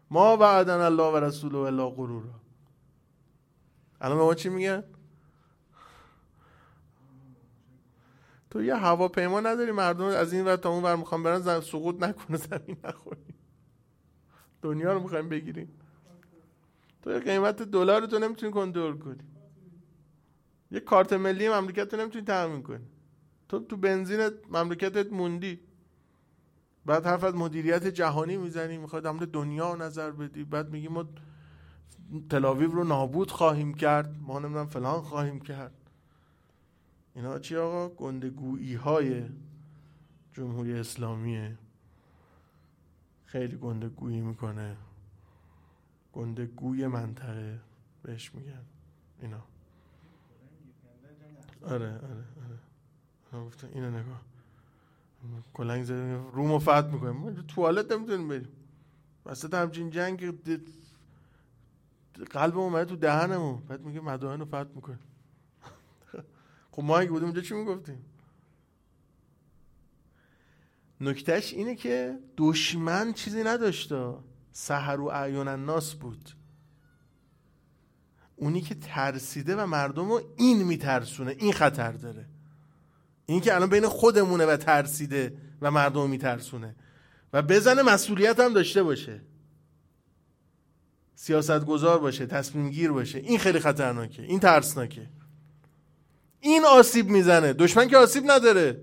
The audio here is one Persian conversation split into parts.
ما وعدنا الله و رسوله الا غرورا. الان به ما چی میگن؟ تو یه هواپیما نداری مردم از این ور تا اون ور میخوان برن سقوط نکنه زمین نخوری. دنیا رو میخوایم بگیریم. تو قیمت دلار تو نمیتونی کنترل کنی. یه کارت ملی مملکت رو نمیتونی تامین کنی. تو بنزین مملکتت موندی. بعد حرف از مدیریت جهانی میزنی، میخواد در مورد دنیا نظر بدی، بعد میگی ما تل‌آویو رو نابود خواهیم کرد، ما نمیدونم فلان خواهیم کرد. اینا چی آقا؟ گندگویی های جمهوری اسلامیه. خیلی گندگویی میکنه، گندگوی منطقه بهش میگن اینا. آره گفتن اینو نگاه، کلنگ زده رومو فتح میکنیم، ما توالت نمیتونیم بریم وسط همچین جنگ، قلبمون اومده تو دهنمون، بعد میگه مدائن رو فتح میکنیم. خب ما اگه بودیم اونجا چی میگفتیم؟ نکتهش اینه که دشمن چیزی نداشته، سحر و اعین الناس بود. اونی که ترسیده و مردم رو این میترسونه، این خطر داره. این که الان بین خودمونه و ترسیده و مردم رو میترسونه و بزنه مسئولیت هم داشته باشه، سیاستگزار باشه، تصمیم گیر باشه. این خیلی خطرناکه، این ترسناکه. این آسیب میزنه، دشمن که آسیب نداره.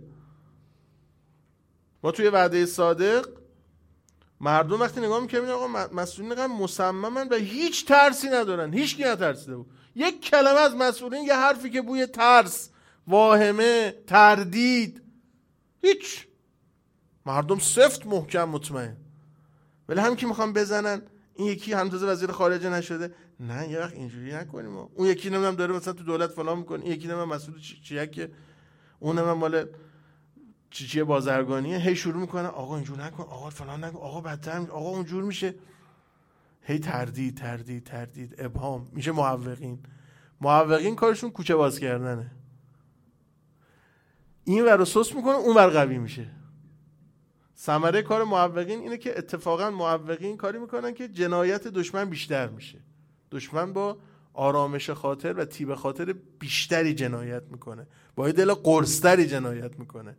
ما توی وعده صادق مردم وقتی نگاه میکنیم آقا مسئولین اینقدر مصممن و هیچ ترسی ندارن، هیچ کی نترسیده بود. یک کلمه از مسئولین، یه حرفی که بوی ترس، واهمه، تردید، هیچ. مردم سفت محکم مطمئن. ولی هم که میخوام بزنن این یکی همتازه وزیر خارجه نشده، نه یه وقت اینجوری نکنیم. اون یکی نمیدونم داره مثلا تو دولت فلان میکنه، این یکی نمیدونم مسئول چیه که اون نمیدونم مال چیه بازرگانیه، هی شروع میکنه آقا اینجور نکن، آقا فلان نکن، آقا بدتر میشه، آقا اونجور میشه. هی تردید ابهام میشه. محوقین کارشون کوچه باز کردنه. این ور رو سست میکنه، اون ور قوی میشه. ثمره کار محوقین اینه که اتفاقا محوقین کاری میکنن که جنایت دشمن بیشتر میشه. دشمن با آرامش خاطر و طیب خاطر بیشتری جنایت میکنه، با دل قرصتری جنایت میکنه.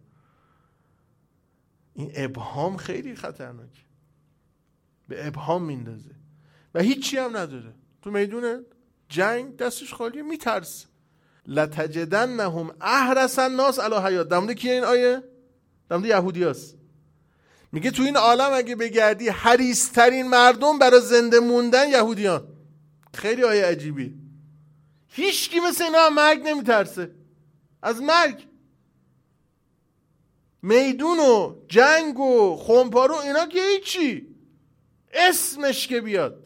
این ابهام خیلی خطرناکه، به ابهام میندازه و هیچی هم نداره. تو میدون جنگ دستش خالیه، میترس. لتجدنهم احرص الناس علی حیات. دمده کیه این آیه؟ دمده یهودی هست. میگه تو این عالم اگه بگردی حریص ترین مردم برای زنده موندن یهودیان. خیلی آیه عجیبی. هیچ کی مثل اینا مرگ نمیترسه، از مرگ. میدون و جنگ و خمپارو اینا که هیچی، اسمش که بیاد.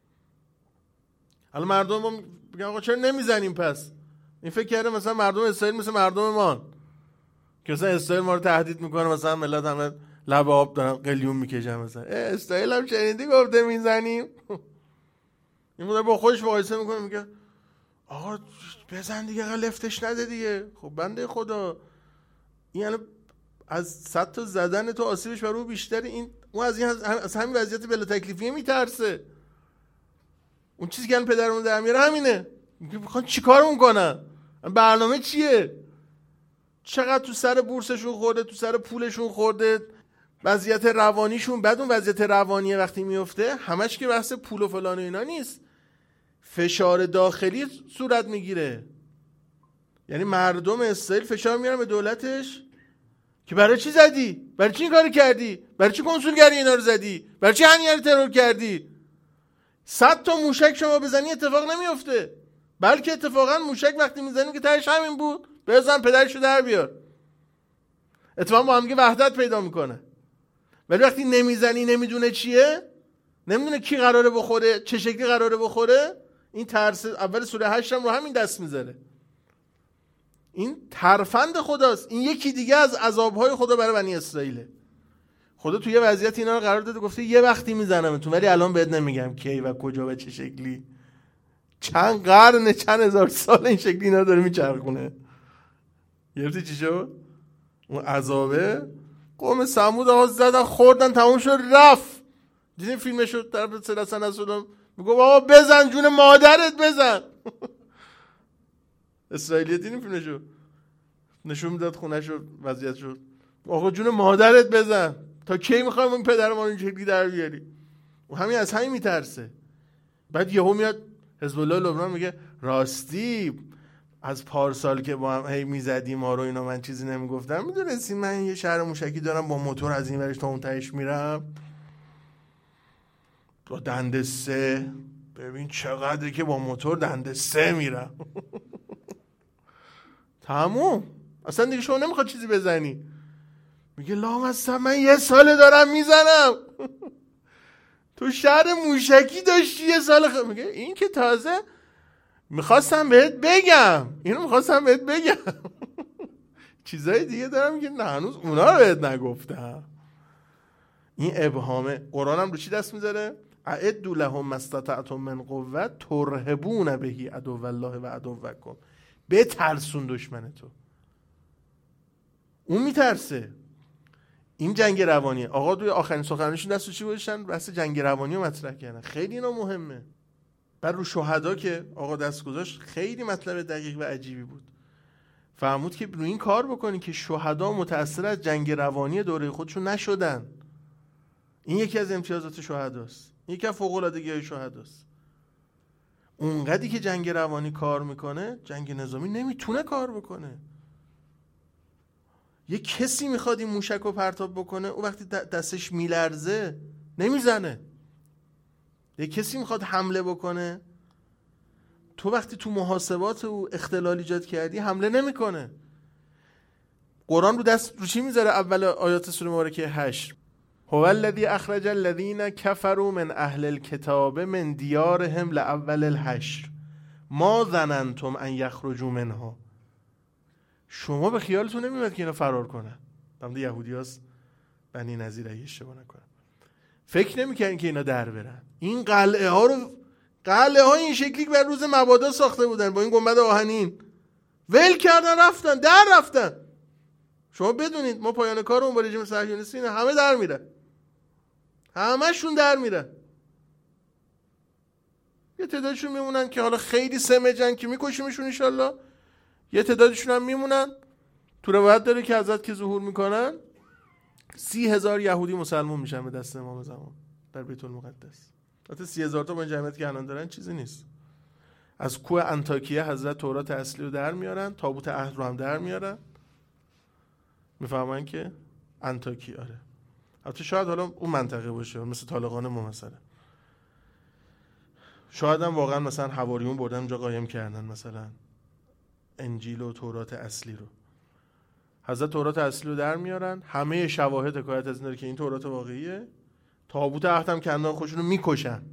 حالا مردم میگن آقا چرا نمیزنیم پس؟ این فکر کرده مثلا مردم اسرائیل مثل مردم ما که مثلا اسرائیل ما رو تهدید میکنه، مثلا ملت همه لب آب دارن قلیون میکشن، مثلا اسرائیل هم شنیدی گفته میزنیم. این مدر با خودش مقایسه میکنه، میگه آقا بزن دیگه، لفتش نده دیگه. خب بنده خدا این یعنی از 100 تا زدن تو آسیبش برای او بیشتره. این اون از همین وضعیت بلا تکلیفیه میترسه. اون چیزی که الان پدرمون در میاره همینه. میگه میخوان چیکارمون کنن؟ برنامه چیه؟ چقدر تو سر بورسشون خورده، تو سر پولشون خورده، وضعیت روانیشون. بعد اون وضعیت روانی وقتی میفته همش که بحث پول و فلان و اینا نیست، فشار داخلی صورت میگیره. یعنی مردم اسرائیل فشار میارن به دولتش که برای چی زدی؟ برای چی این کارو کردی؟ برای چی کنسولگری اینا رو زدی؟ برای چی هنیار ترور کردی؟ 100 تا موشک شما بزنی اتفاق نمیفته، بلکه اتفاقا موشک وقتی میزنیم که تهش همین بود، بزن پدرشو در بیار. اتفاقا با هم وحدت پیدا میکنه. ولی وقتی نمیزنی، نمیدونه چیه، نمیدونه کی قراره بخوره، چه شکلی قراره بخوره، این ترس اول سوره 8 هم رو همین دست میذاره. این ترفند خداست. این یکی دیگه از عذابهای خدا برای بنی اسرائیله. خدا توی یه وضعیت اینا رو قرار داده، گفته یه وقتی میزنمتون ولی الان بهت نمیگم کی و کجا و چه شکلی. چند قرن، چند هزار سال این شکلی اینا داره میچرخونه. گرفتی چی شد؟ اون عذابه. قوم ثمود آقا زدن خوردن تموم شد رفت. دیدین فیلمشو طرف سلسن اسودم میگه بابا بزن جون مادرت بزن. اسرائیلی دیدین فیلمشو نشون میداد خونهشو وضعیتشو، آقا جون مادرت بزن، تا کی میخوایم این پدر ما رو اینجوری در بیاری؟ و همین از همین میترسه. بعد یهو میاد حزب الله لبنان میگه راستی از پارسال که با هم هی میزدیم ما رو اینا، من چیزی نمیگفتم، میدونستی من یه شهر موشکی دارم با موتور از این ورش تا اون تهش میرم با دنده 3. ببین چقدره که با موتور دنده 3 میرم. تموم، اصلا دیگه شما نمیخواد چیزی بزنی. میگه لامصب من 1 ساله دارم میزنم. تو شهر موشکی داشتی 1 سال میگه این که تازه میخواستم بهت بگم، اینو میخواستم بهت بگم. چیزای دیگه دارم که نه هنوز اونا رو بهت نگفتم. این ابهامه. قرآن هم رو چی دست میذاره؟ اعدوا لهم ما استطعتم من قوة ترهبون به عدو الله و عدوکم. بترسون دشمن تو. اون میترسه. این جنگ روانیه. آقا توی آخرین سخنرانیشون دستو چی گذاشتن؟ بحث جنگ روانی رو مطرح کردن. خیلی اینا مهمه. بر رو شهدا که آقا دست گذاشت خیلی مطلب دقیق و عجیبی بود. فرمود که رو این کار بکنی که شهدا متأثر از جنگ روانی دوره خودشون نشدن. این یکی از امتیازات شهداست. یکی از فوق‌العادگی‌های شهداست. اونقدری که جنگ روانی کار میکنه جنگ نظامی نمیتونه کار بکنه. یه کسی میخواد این موشک رو پرتاب بکنه، اون وقتی دستش میلرزه نمیزنه. یه کسی میخواد حمله بکنه، تو وقتی تو محاسبات او اختلال ایجاد کردی حمله نمیکنه. قرآن رو دست رو چی میذاره؟ اول آیات سوره مبارکه حشر هو الذی اخرج الذین کفروا من اهل الکتاب من دیارهم لاول الحشر ما ظننتم ان یخرجوا منها. شما به خیالتون نمیاد که اینا فرار کنن. بنده یهودیاست بنی نظیر اگه اشتباه نکنم. فکر نمیکنن که اینا در برن. این قلعه ها این شکلی که بر روز مبادا ساخته بودن با این گنبد آهنین ول کردن رفتن. شما بدونید ما پایان کار اون با رژیم صهیونیستی اینا همه در میره. همشون در میره. یه تعدادشون میمونن که حالا خیلی سمجن که میکشیمشون ان شاءالله. یه تعدادشون هم میمونن. تو روایت داره که حضرت که ظهور میکنن 30,000 یهودی مسلمان میشن به دست امام زمان در بیت المقدس. البته 30,000 تا با این جمعیتی که الان دارن چیزی نیست. از کوه انطاکیه حضرت تورات اصلی رو در میارن، تابوت عهد رو هم در میارن. میفهمن که انطاکیه آره. البته شاید حالا اون منطقه باشه مثل طالقان ما مثلا. شاید هم واقعا مثلا حواریون بردن اونجا قایم کردن مثلا انجیل و تورات اصلی رو. حضرت تورات اصلی رو در میارن، همه شواهد حکایت از این داره که این تورات واقعیه. تابوت عهد هم کندن خودشون رو میکشن.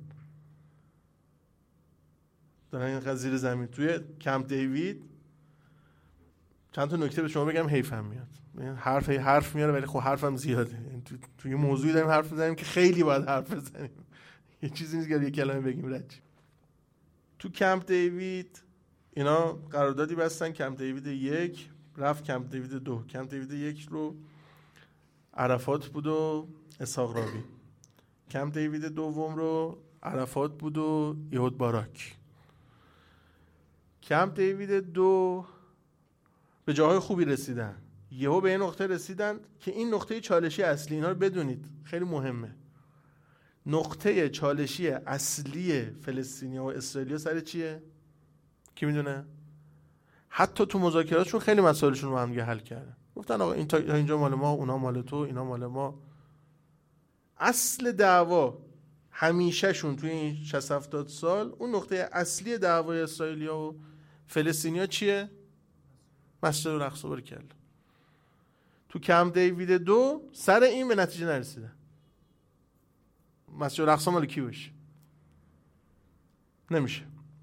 دارن این قضیه زمین توی کمپ دیوید. چند تا نکته به شما بگم حیفم میاد. حرف میاره ولی خب حرفم زیاده. یعنی توی موضوعی داریم حرف میزنیم که خیلی باید حرف بزنیم. یه چیزی نیست که یه کلمه بگیم رد. تو کمپ دیوید اینا قراردادی بستن. کمپ دیوید 1 رفت کمپ دیوید 2. کمپ دیوید 1 رو عرفات بود و اسحاق راوی. کمپ دیوید 2 رو عرفات بود و یهود باراک. کمپ دیوید 2 به جاهای خوبی رسیدن. یهو به این نقطه رسیدن که این نقطه چالشی اصلی، اینا رو بدونید خیلی مهمه. نقطه چالشی اصلی فلسطینیا و اسرائیلیا سر چیه؟ کی میدونه؟ حتی تو مذاکراتشون خیلی مسائلشون رو هم دیگه حل کردن. گفتن آقا این تا اینجا مال ما، اونا مال تو، اینا مال ما. اصل دعوا همیشه شون توی این 60-70 سال اون نقطه اصلی دعوای اسرائیلیا و فلسطینیا چیه؟ مسجد الاقصی برکل. تو کمپ دیوید 2 سر این به نتیجه نرسیدن. مسجد الاقصی مال کی بشه؟ نمیشه.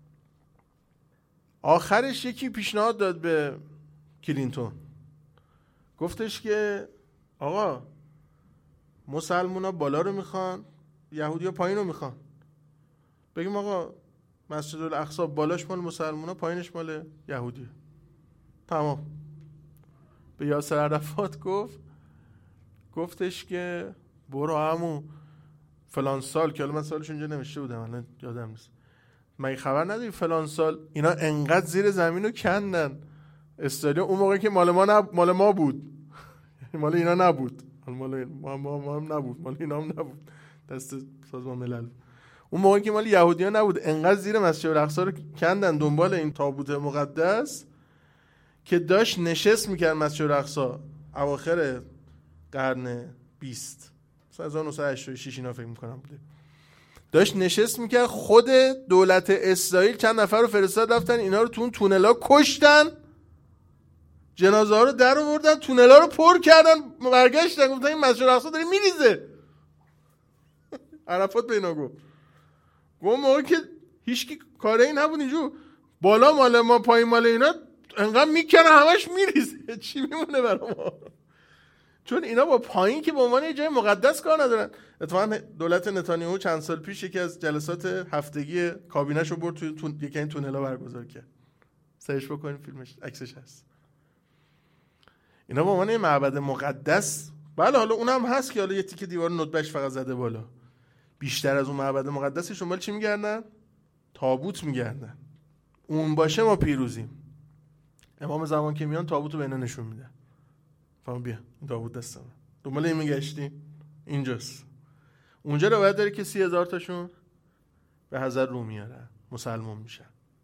آخرش یکی پیشنهاد داد به کلینتون. گفتش که آقا مسلمونا بالا رو میخوان، یهودیا پایین رو میخوان. بگیم آقا مسجد الاقصی بالاش مال مسلمونا، پایینش مال یهودیه. تمام. به یاسر عرفات گفتش که برو عمو فلان سال، که الان من سالش اونجا نوشته بودم الان یادم نیست، مگه خبر نداری فلان سال اینا انقدر زیر زمین رو کندن استادیوم، اون موقع که مال ما بود مال اینا نبود، مال ما هم نبود، مال اینا هم نبود، دست سازمان ملل. اون موقع که مال یهودیان نبود، انقدر زیر مسجد الاقصی رو کندن دنبال این تابوت مقدس که داشت نشست میکرد مسجد الاقصی اواخر قرن 20 مثلا 1986 اینا فکر میکنم بوده، داشت نشست میکرد. خود دولت اسرائیل چند نفر رو فرستاد رفتن اینا رو تو اون تونلا کشتن، جنازه ها رو در آوردن، تونلا رو پر کردن، برگشتن گفتن این مسجد الاقصی داره میریزه. عرفات به اینا گفت موقع که هیچکی کاری نبود اینجور بالا مال ما پایین مال اینا انقدر میکنه همش میریزه، چی میمونه برای ما؟ چون اینا با پایین که به عنوان یه جای مقدس کار ندارن. اتفاقا دولت نتانیاهو چند سال پیش یکی از جلسات هفتگی کابینه‌شو برد توی یکی این تونلا برگزار کرد، سرچ بکنین فیلمش عکسش هست. اینا به عنوان یه معبد مقدس، بله حالا اونم هست که حالا یه تیکه دیوار ندبش فقط زده بالا، بیشتر از اون معبد مقدسش دنبال چی میگردن؟ تابوت میگردن. اون باشه ما پیروزیم. امام زمان که میان تابوتو به اینا نشون میده، فهم بیا این تابوت دستم، دنبال این میگشتی اینجاست. اونجا روایت داره که 30,000 تاشون به حضر رو میارن، مسلمان میشن.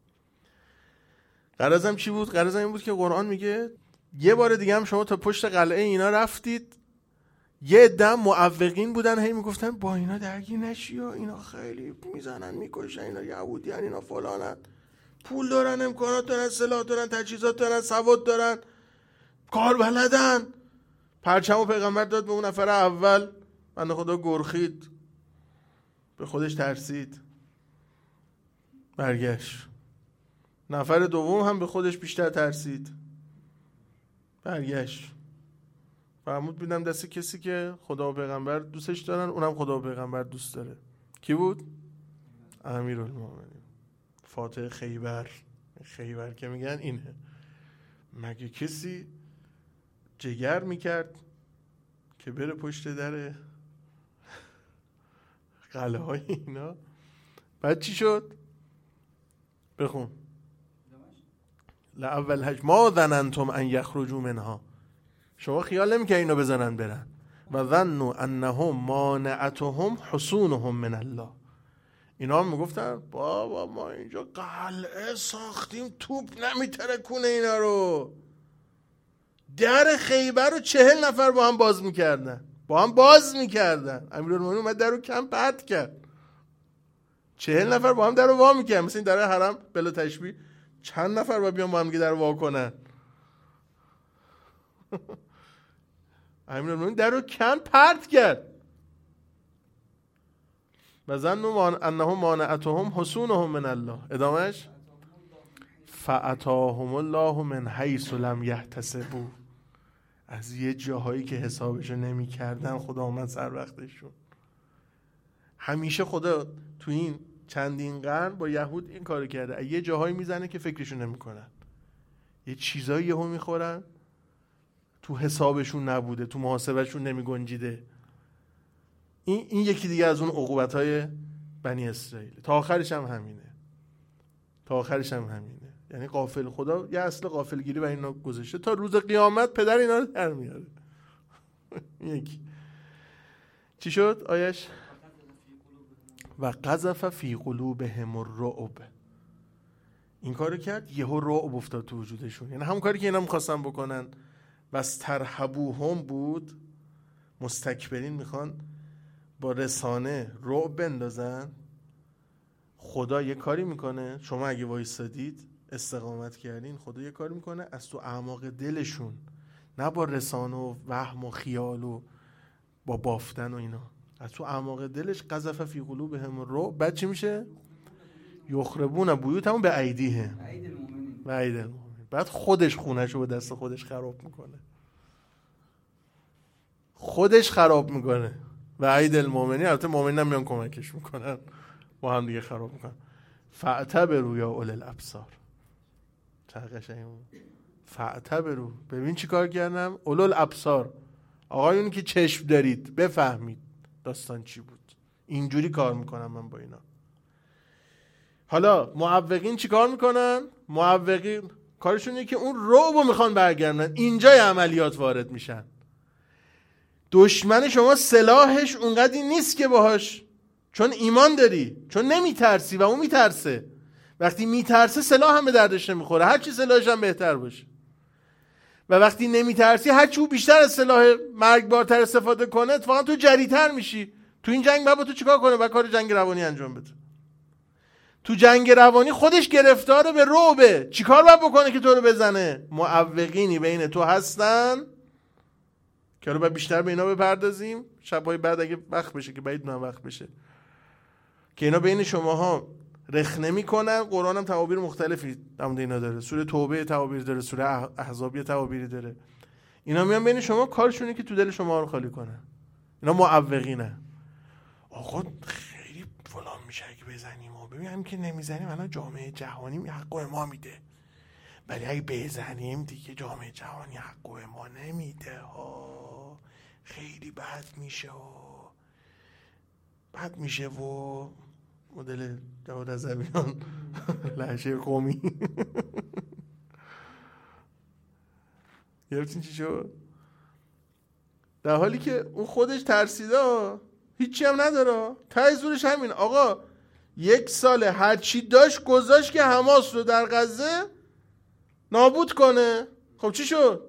غرضم چی بود؟ غرضم این بود که قرآن میگه یه بار دیگه هم شما تا پشت قلعه اینا رفتید، یه عده معوقین بودن هی میگفتن با اینا درگیر نشی و اینا خیلی میزنن میکشن، اینا یهودیان، اینا فلانن، پول دارن، امکانات دارن، سلاح دارن، تجهیزات دارن، سواد دارن، کار بلدن. پرچمو پیغمبر داد به اون نفر اول، بنده خدا گرخید، به خودش ترسید، برگشت. نفر دوم هم به خودش بیشتر ترسید، برگشت. فرمود بیدم دست کسی که خدا و پیغمبر دوستش دارن، اونم خدا و پیغمبر دوست داره. کی بود؟ امیرالمومنین، فاتح خیبر. خیبر که میگن اینه. مگه کسی جگر میکرد که بره پشت در قلعه های اینا؟ بعد چی شد؟ بخون. لأول حج ما ظننتم ان یخرجوا منها، شما خیال نمیکنید اینا بزنن برن. و ظنوا انهم مانعتهم حصونهم من الله، اینا هم میگفتن بابا ما اینجا قلعه ساختیم توپ نمیترکونه اینا رو. در خیبر رو 40 نفر با هم باز میکردن، امیرالمومنین اومد در رو کم پرت کرد، 40 نفر با هم در رو وا میکردن. مثل این در حرم بلا تشبیه چند نفر با بیان با هم در رو وا کنن؟ امیرالمومنین در رو کم پرت کرد. و ظنوا انهم مانعتهم حصونهم من الله، ادامهش فاتاهم الله من حیث لم یحتسبوا، از یه جاهایی که حسابشو نمی کردن خدا اومد سر وقتشون. همیشه خدا تو این چندین قرن با یهود این کارو کرده، یه جاهایی میزنه که فکرشو نمی کنن، یه چیزایی یهو میخورن تو حسابشون نبوده، تو محاسبهشون نمی گنجیده. این یکی دیگه از اون عقوبت‌های بنی اسرائیل. تا آخرش هم همینه. یعنی غافل، خدا یه اصل غافلگیری برای اینا گذاشته، تا روز قیامت پدر اینا رو در میاره. یکی چی شد آیش؟ و قذف فی قلوبهم الرعب، این کارو کرد، یهو رعب افتاد تو وجودشون. یعنی همون کاری که اینا می‌خواستن بکنن، بس ترهبوهم بود، مستکبرین میخوان با رسانه رعب بندازن. خدا یه کاری میکنه، شما اگه وایسادید استقامت کردین، خدا یه کاری میکنه از تو اعماق دلشون، نه با رسانه و وهم و خیال و با بافتن و اینا، از تو اعماق دلش قذف فی قلوبهم الرعب. بعد چی میشه؟ یخربون بیوتهم بایدیهم و ایدی المؤمنین. بعد خودش خونهشو با دست خودش خراب میکنه. و ایدی المؤمنین، البته مؤمنین هم میان کمکش میکنن، با هم دیگه خراب میکنن. فاعتبروا یا اولی الابصار، چه قشنگه. فاعتبروا، ببین چی کار کردم. اولو الابصار، آقایون که چشم دارید بفهمید داستان چی بود. اینجوری کار میکنم من با اینا. حالا معوقین چی کار میکنن؟ معوقین کارشون اینه که اون رعبو میخوان برگردن، اینجای عملیات وارد میشن. دشمن شما سلاحش اونقدی نیست که باهاش، چون ایمان داری، چون نمیترسی و اون میترسه. وقتی میترسه سلاح هم به دردش نمیخوره، هرچی سلاحش هم بهتر باشه. و وقتی نمیترسی هرچی او بیشتر از سلاح مرگبارتر استفاده کنه اتفاقا تو جریتر میشی. تو این جنگ با تو چیکار کنه؟ با کار جنگ روانی انجام بده. تو جنگ روانی خودش گرفتاره به رعبه، چیکار باید بکنه که تو رو بزنه؟ معوقینی بین تو هستن که رو باید بیشتر به اینا بپردازیم شبهای بعد اگه وقت بشه، که بعید نه وقت بشه، که اینا بین شماها رخنه میکنن. قرآن هم تعابیر مختلفی در مورد اینا داره. سوره توبه تعابیر داره، سوره احزاب تعابیری داره. اینا میان بین شما، کارشونه که تو دل شما رو خالی کنن. اینا معوقینه. آقا خیلی فلان میشه اگه بزنیم و ببینیم که نمیزنیم الان جامعه جهانی حق ما میده، ولی اگه بزنیم دیگه جامعه جهانی حق ما نمیده ها، خیلی بد میشه و مدل جواد عزبیان لهجه قومی. گرفتین چی شد؟ در حالی که اون خودش ترسیده، هیچی هم نداره، ته زورش همین. آقا 1 سال هرچی داشت گذاشت که حماس رو در غزه نابود کنه. خب چی شد؟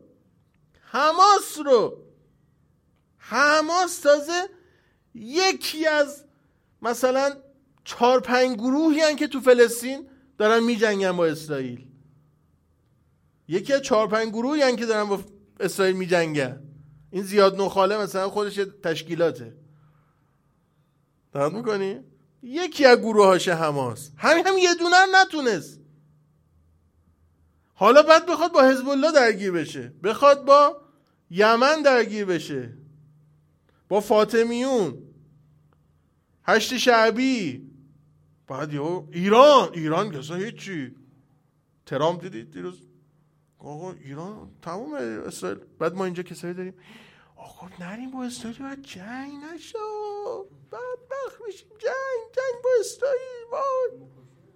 حماس تازه یکی از مثلا 4-5 گروهی هن که تو فلسطین دارن می جنگن با اسرائیل. یکی از 4-5 گروهی هن که دارن با اسرائیل می جنگن. این زیاد نخاله مثلا خودش تشکیلاته. دارد میکنی؟ یکی از گروه هاش حماس. هم یه دونه نتونست. حالا بعد بخواد با حزب الله درگیر بشه، بخواد با یمن درگیر بشه، با فاطمیون، 8 شعبی، بعد یهو ایران که اصلا هیچی. ترامپ دیدید دیروز آقا ایران تموم اسرائیل. بعد ما اینجا کسایی داریم آقا نریم با اسرائیل، باید جنگ نشو، بدبخت میشیم، جنگ با اسرائیل وای.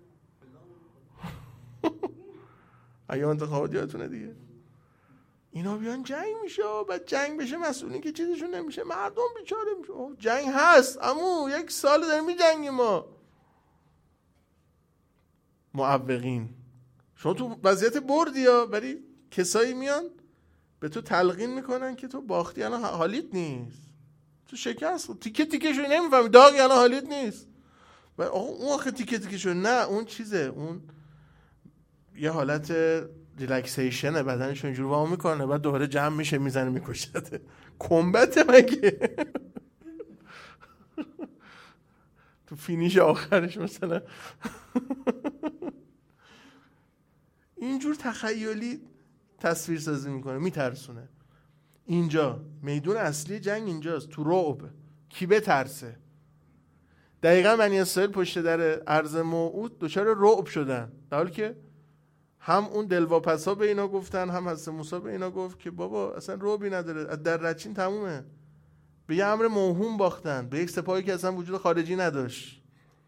ایام انتخابات یادتونه دیگه، اینا بیان جنگ میشه، بعد جنگ بشه مسئولین که چیزشون نمیشه، مردم بیچاره میشه. جنگ هست عمو، 1 سال داریم میجنگیم ما. معوقین شما تو وضعیت بردی ها، ولی کسایی میان به تو تلقین میکنن که تو باختی، الان حالیت نیست، تو شکست، تیکه شوی نمیفهمی، داغی الان حالیت نیست. و اون آخه تیکه شوی نه، اون چیزه، اون یه حالت ریلکسیشنه، بدنشون اینجوری وام میکنه، بعد دوباره جمع میشه میزنه میکشته. کمبته مگه تو فینیش آخرش مثلا اینجور تخیلی تصویر سازی میکنه، میترسونه. اینجا میدون اصلی جنگ اینجاست، تو رعب. کی بترسه؟ دقیقا بنی اسرائیل پشت در ارض موعود دچار رعب شدن، در حالی که هم اون دلواپسا به اینا گفتن، هم حضرت موسی به اینا گفت که بابا اصلا رعبی نداره، در رچین تمومه. به یه امر موهوم باختن، به یک سپاهی که اصلا وجود خارجی نداشت،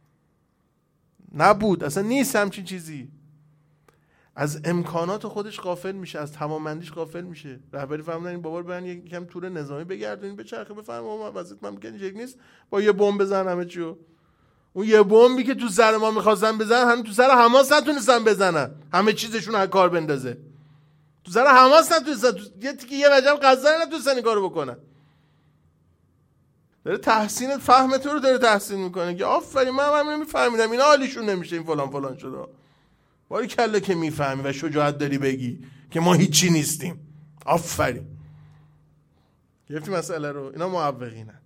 نبود، اصلا نیست همچین چیزی. از امکانات خودش غافل میشه، از تمامندیش غافل میشه. رهبری فهمیدن این بابا رو برن یکم تور نظامی بگردونین به چرخه، بفهمم ما وضعیت ممکن یک نیست، با یه بمب بزنن همه چیو. اون یه بمبی که تو سر ما می‌خواستن بزنن، هم تو سر حماس نتونستن بزنن، همه چیزشون از کار بندازه. تو سر حماس نتونستن، یه وجب غزه نتونستن این کارو بکنن. داره تحسین فهم تو رو داره تحسین میکنه که آفرین من نمیفهمیدم اینا حالیشون نمیشه، این فلان شده. باری کله که میفهمی و شجاعت داری بگی که ما هیچی نیستیم. آفرین. گرفتی مسئله رو؟ اینا معوقینن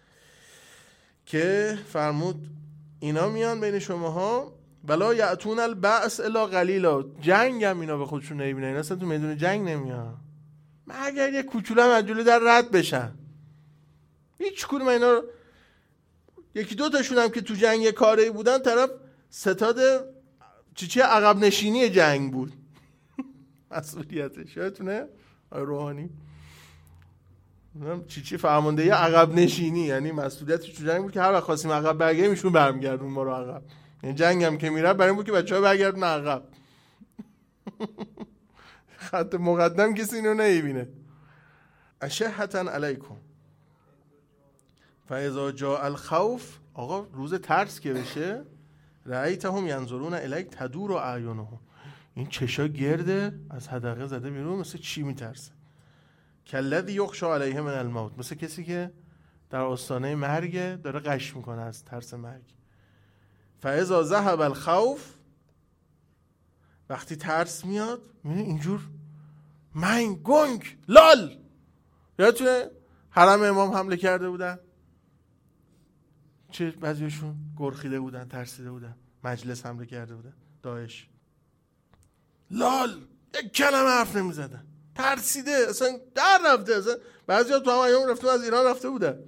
که فرمود اینا میان بین شماها ولا یأتون البأس الا قلیلا. جنگ هم اینا به خودشون نمیبینن، اینا اصلا تو میدون جنگ نمیان مگر یه کوچولو هم از جلوی در رد بشن. هیچ کدوم اینا رو، 1-2 تاشون هم که تو جنگ یه کاری بودن، طرف ستاد چی عقب نشینی جنگ بود. مسئولیتش یادتونه آقای روحانی چی فرماندهی عقب نشینی، یعنی مسئولیتش تو جنگ بود که هر وقت خواستیم عقب برگردیم ایشون برمیگردون ما رو عقب. این جنگ هم که میره برای این بود که بچه‌ها برگردون عقب. خط مقدم کسی اینو نمیبینه. اشهتن علیکم فاذا جاء الخوف، آقا روز ترس که بشه، رأیتهم ینظرون الیک تدور اعینهم، این چشا گرده از حدقه زده بیرون، مثل چی میترسه. کالذی یخشی علیه من الموت، مثل کسی که در آستانه مرگ داره غش میکنه از ترس مرگ. فاذا ذهب الخوف، وقتی ترس میاد میبینی اینجور من گنگ لال. یادتونه حرم امام حمله کرده بودن، چه بعضیشون گرخیده بودن، ترسیده بودن، مجلس حمله کرده بودن داعش، لال، یک کلمه حرف نمیزدن، ترسیده، اصلا در رفته. اصلا بعضیا تو هم ایام رفتم از ایران رفته بودن.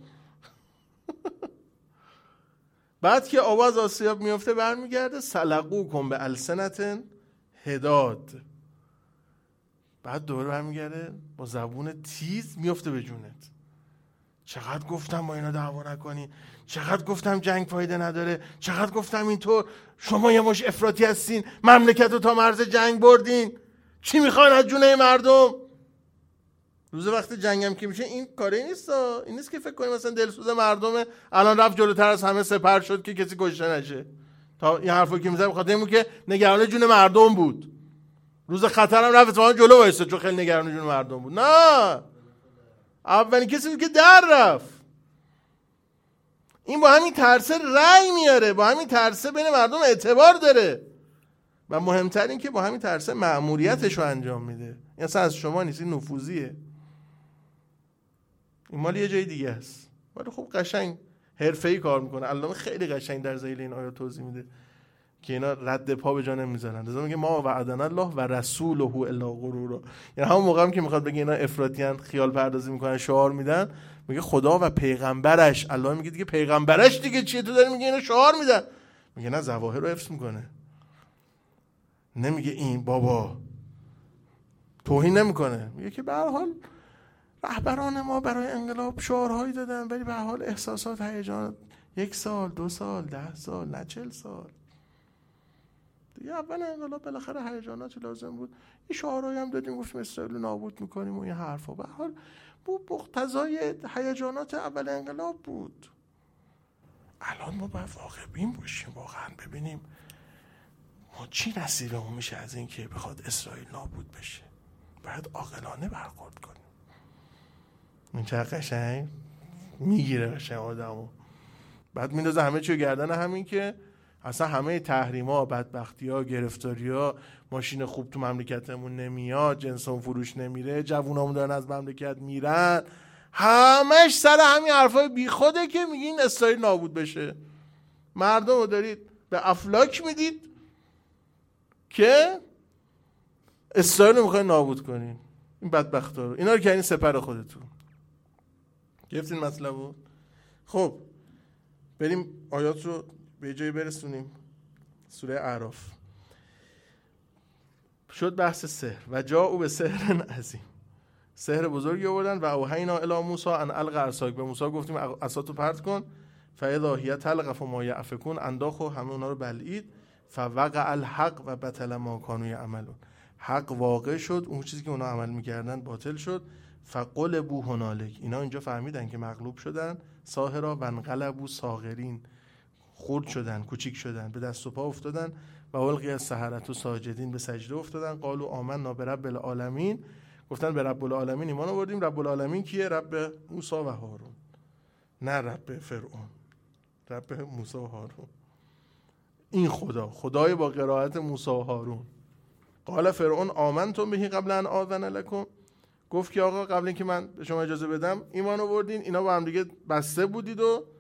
بعد که آب از آسیاب میفته برمیگرده، سلقوکم به السنتن حداد، بعد دوباره برمیگرده با زبون تیز میفته به جونت. چقدر گفتم با اینا دعوا نکنی، چقدر گفتم جنگ فایده نداره، چقدر گفتم اینطور، شما یه مش افراطی هستین، مملکت رو تا مرز جنگ بردین، چی میخواین از جونه مردم؟ روز وقت جنگم که میشه این کاری نیست، این نیست که فکر کنیم مثلا دلسوز مردمه الان رفت جلوتر از همه سپر شد که کسی کشته نشه. تا این حرفو که میزنه بخاطر اینه که نگران جون مردم بود، روز خطرم رفت اتفاقا جلو وایساد چون خیلی نگران جون مردم بود. نه، اولین کسی بود که در رفت. این با همین ترسه رأی میاره، با همین ترسه بین مردم اعتبار داره و مهمتر این که با همین ترسه مأموریتش رو انجام میده. این اصلا از شما نیست، این نفوذیه، این مال یه جای دیگه است. ولی خب قشنگ حرفه‌ای کار میکنه. علامه خیلی قشنگ در ذیل این آیات توضیح میده که اینا رد پا به جا نمیذارن. لازم میگه ما وعدنا الله و رسوله الا غرورا، یعنی همون موقعی که میخواد بگه اینا افراطیان، خیال پردازی میکنن، شعار میدن، میگه خدا و پیغمبرش. الله میگه دیگه پیغمبرش دیگه چیه، تو داری میگه اینا شعار میدن. میگه نه، ظواهر رو حفظ میکنه، نمیگه این بابا توهین نمیکنه، میگه که به هر حال رهبران ما برای انقلاب شعارهایی دادن، ولی به هر حال احساسات، هیجان 1 سال 2 سال 10 سال نه 40 سال دیگه. اول انقلاب بالاخره هیجاناتی لازم بود، این شعارهایی هم دادیم، گفتیم اسرائیل رو نابود میکنیم و این حرفا، به هر حال مقتضای هیجانات اول انقلاب بود. الان ما باید واقع بین باشیم، واقعا ببینیم ما چی نصیبمون میشه از این که بخواد اسرائیل نابود بشه. باید عاقلانه برخورد کنیم. این چه قشنگ میگیره قشنگ آدمو، بعد میندازه همه چیو گردن همین که اصلا همه تحریما، بدبختی‌ها، گرفتاری‌ها، ماشین خوب تو مملکتمون نمیاد، جنسمون فروش نمیره، جوونامون دارن از مملکت میرن، همش سر همین حرفای بیخوده که میگین اسرائیل نابود بشه. مردم رو دارید به افلاک میدید که اسرائیل رو میخواین نابود کنین. این بدبختا رو، اینا رو که این سپر خودتون گرفتین مطلب رو. خب بریم آیات رو به جایی برسونیم. سوره اعراف شد بحث سحر و جاءوا به سحر عظیم، سحر بزرگی آوردن. و اوحینا الی موسی ان الق عصاک، به موسی گفتیم عصاتو پرت کن. فاذا هی تلقف ما یافکون، انداخت و همه اونا رو بلعید. فوقع الحق و بطل ما کانوا یعملون، حق واقع شد، اون چیزی که اونا عمل میکردن باطل شد. فغلبوا هنالک، اینا اینجا فهمیدن که مغلوب شدن. ساحرا و انقلبوا صاغرین، خرد شدن، کوچیک شدن، به دست و پا افتادن. و القی السحرة ساجدین، به سجده افتادن. قالوا آمنا برب العالمین، گفتن به رب العالمین ایمان آوردیم. رب العالمین کیه؟ رب موسی و هارون، نه رب فرعون، رب موسی و هارون. این خدای با قرائت موسی و هارون. قال فرعون آمنتم به قبل ان آذن لکم، گفت که آقا قبل اینکه من به شما اجازه بدم ایمان آوردین. اینا با هم دیگه بسته بودید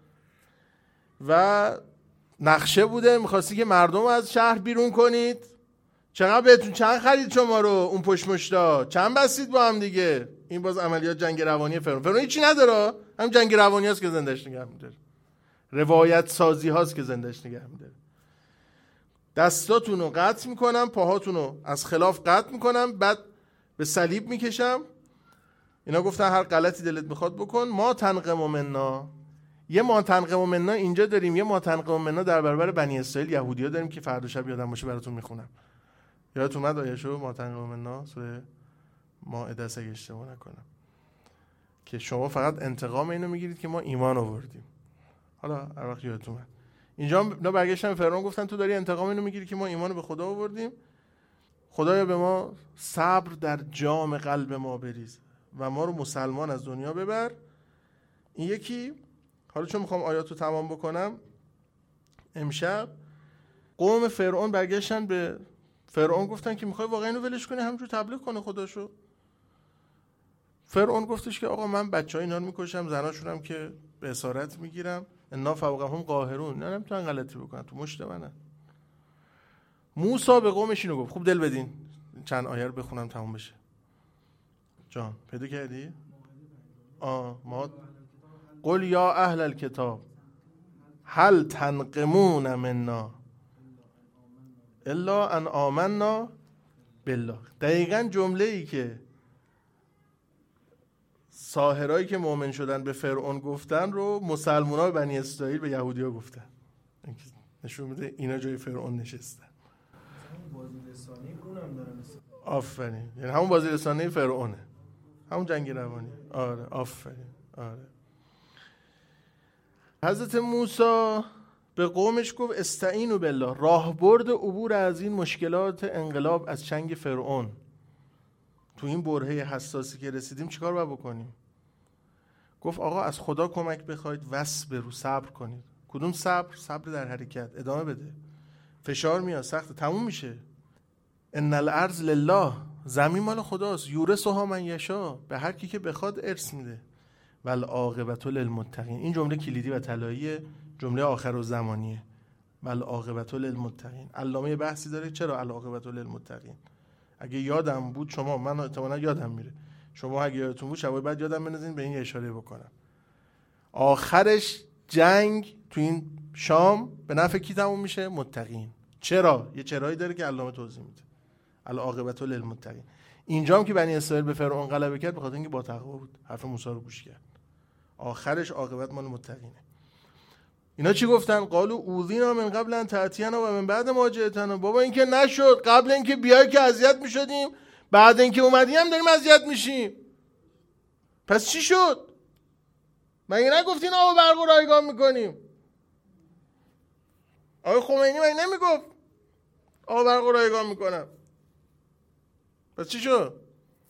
و نقشه بوده، می‌خواستی که مردم از شهر بیرون کنید. چقدر بهتون چند خرید شما رو اون پشت مشتا، چند بستید با هم دیگه. این باز عملیات جنگ روانی فرعون هیچی نداره، هم جنگ روانی هست که زندش نگه می‌داره، روایت سازی هاست که زندش نگه می‌داره. دستاتون رو قطع میکنم، پاهاتون رو از خلاف قطع میکنم، بعد به صلیب میکشم، اینا گفتن هر غلطی دلت میخواد بکن، ما تنقم منا. یه ما تنقم منا اینجا داریم، یه ما تنقم منا در برابر بنی اسرائیل یهودی‌ها داریم که فردا شب یادم باشه براتون میخونم. یادتون اومد آیه‌شو ما تنقم منا سوره مائده اگه اشتباه نکنم، که شما فقط انتقام اینو میگیرید که ما ایمان آوردیم. حالا هر وقت یادتون اومد اینجا اینا برگشتن فرعون گفتن تو داری انتقام اینو میگیری که ما ایمان به خدا آوردیم، خدایا به ما صبر در جام قلب ما بریز و ما رو مسلمان از دنیا ببر. این یکی. حالا چون میخوام آیاتو تمام بکنم، امشب قوم فرعون برگشتن به فرعون گفتن که میخوای واقعا اینو ولش کنی همینجور تبلیغ کنه خداشو؟ فرعون گفتش که آقا من بچهای اینا رو میکشم، زناشونم که به اسارت میگیرم، انا فوقهم قاهرون، نه نمیتونن غلطی بکنن، تو مشت منن. موسی به قومش اینو گفت. خوب دل بدین چند آیه رو بخونم تموم بشه. جان پیدا کردی؟ ما قل یا اهل الکتاب هل تنقمون منا الا ان آمنا بالله. دقیقاً جمله ای که ساحرایی که مؤمن شدن به فرعون گفتن رو مسلمان‌ها به بنی اسرائیل به یهودی‌ها گفتن. نشون میده اینا جای فرعون نشستن. بازی رسانی اونم دارن. آفرین، یعنی همون بازی رسانی فرعونه، همون جنگ روانی. آره آفرین. آره. حضرت موسی به قومش گفت استعینوا بالله، راهبرد عبور از این مشکلات انقلاب از چنگ فرعون. تو این برهه حساسی که رسیدیم چیکار باید بکنیم؟ گفت آقا از خدا کمک بخواید، وصبروا، صبر کنید. کدوم صبر؟ صبر در حرکت، ادامه بده. فشار میاد، سخت، تموم میشه. ان الارض لله، زمین مال خداست، یورثها من یشاء، به هر کی که بخواد ارث میده. والعاقبة للمتقین. این جمله کلیدی و طلایی جمله آخر و زمانیه. والعاقبة للمتقین. علامه بحثی داره چرا العاقبة للمتقین. اگه یادم بود شما، من احتمالاً یادم میره، شما اگه یادتون بود شبای بعد یادم بنازین به این اشاره بکنم. آخرش جنگ تو این شام به نفع کی تموم میشه؟ متقین. چرا؟ یه چرایی داره که علامه توضیح میده. العاقبة للمتقین. اینجام که بنی اسرائیل به فرعون غلبه کرد به خاطر اینکه با تقوا بود، حرف موسی رو گوش کرد. آخرش عاقبت مال متقینه. اینا چی گفتن؟ قالوا اوذینا من قبل ان تأتینا و من بعد ما جئتنا. بابا این که نشد، قبل اینکه بیای که اذیت میشدیم، بعد اینکه اومدیم هم داریم اذیت میشیم. پس چی شد؟ مگه نگفتین آب برق رو رایگان میکنیم؟ آقای خمینی مگه نمیگفت آب برق رو رایگان میکنم؟ پس چی شد؟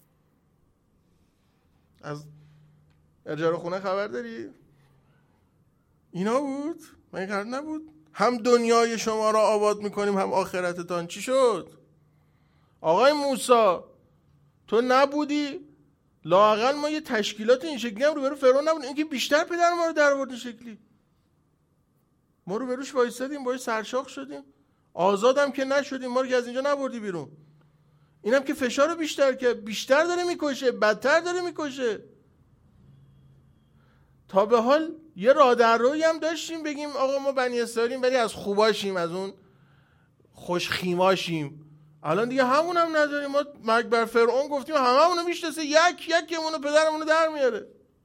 از اجاره خونه خبر داری؟ اینا بود؟ مگه قرار نبود هم دنیای شما را آباد میکنیم هم آخرتتان؟ چی شد؟ آقای موسی تو نبودی؟ لااقل ما یه تشکیلات این شکلی هم روبرو فرعون نبود، اینکه بیشتر پدر ما رو در آورد شکلی. ما رو بروش وایسادیم، باش سرشاخ شدیم، آزادم که نشدیم، ما رو که از اینجا نبردی بیرون. اینم که فشار رو بیشتر کرد، بیشتر داره میکشه، بدتر داره میکشه. تا به حال یه راه در روی هم داشتیم بگیم آقا ما بنی اسرائیلیم ولی از خوباشیم، از اون خوشخیماشیم. الان دیگه همون هم نداریم. ما مرگ بر فرعون گفتیم، هممونو میشناسه، یک یکمونو پدرمونو در میاره.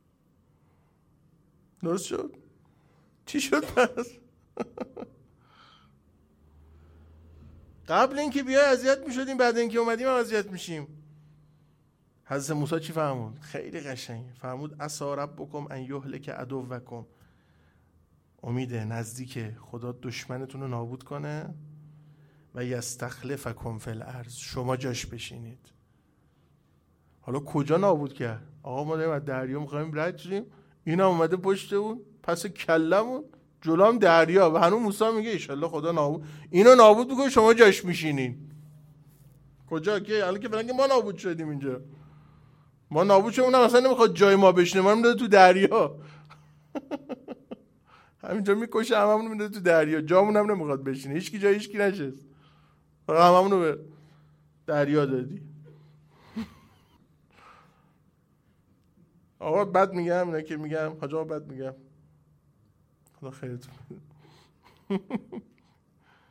درست شد؟ چی شد پس؟ قبل اینکه بیای اذیت میشدیم، بعد اینکه اومدیم هم اذیت میشیم. حضرت موسی چی فرمود؟ خیلی قشنگ فرمود عسى ربکم ان یهلک عدوکم. امیده نزدیکه خدا دشمنتون رو نابود کنه و یستخلفکم فی الارض، شما جاش بشینید. حالا کجا نابود کرد؟ آقا ما داریم از دریا میخوایم رد شیم، این هم اومده پشتمون پس کلمون جلوم دریا و هنوز موسی میگه ایشالله خدا نابود اینو نابود میکنه، شما جاش میشینین. کجا که الان که فلان که ما نابود شدیم اینجا، ما نابود شدیم، اونم اصلا نمیخواد جای ما بشینه، ما رو میداده تو دریا. همینجا میکشه، هممون میداده تو دریا، جامون هم نمیخواد بشینه، هیچکی جای هیچکی نشست، فقط هممون رو به دریا دادی. آقا بد میگم، اینا که میگم حاج آقا بد میگم، خدا خیرتون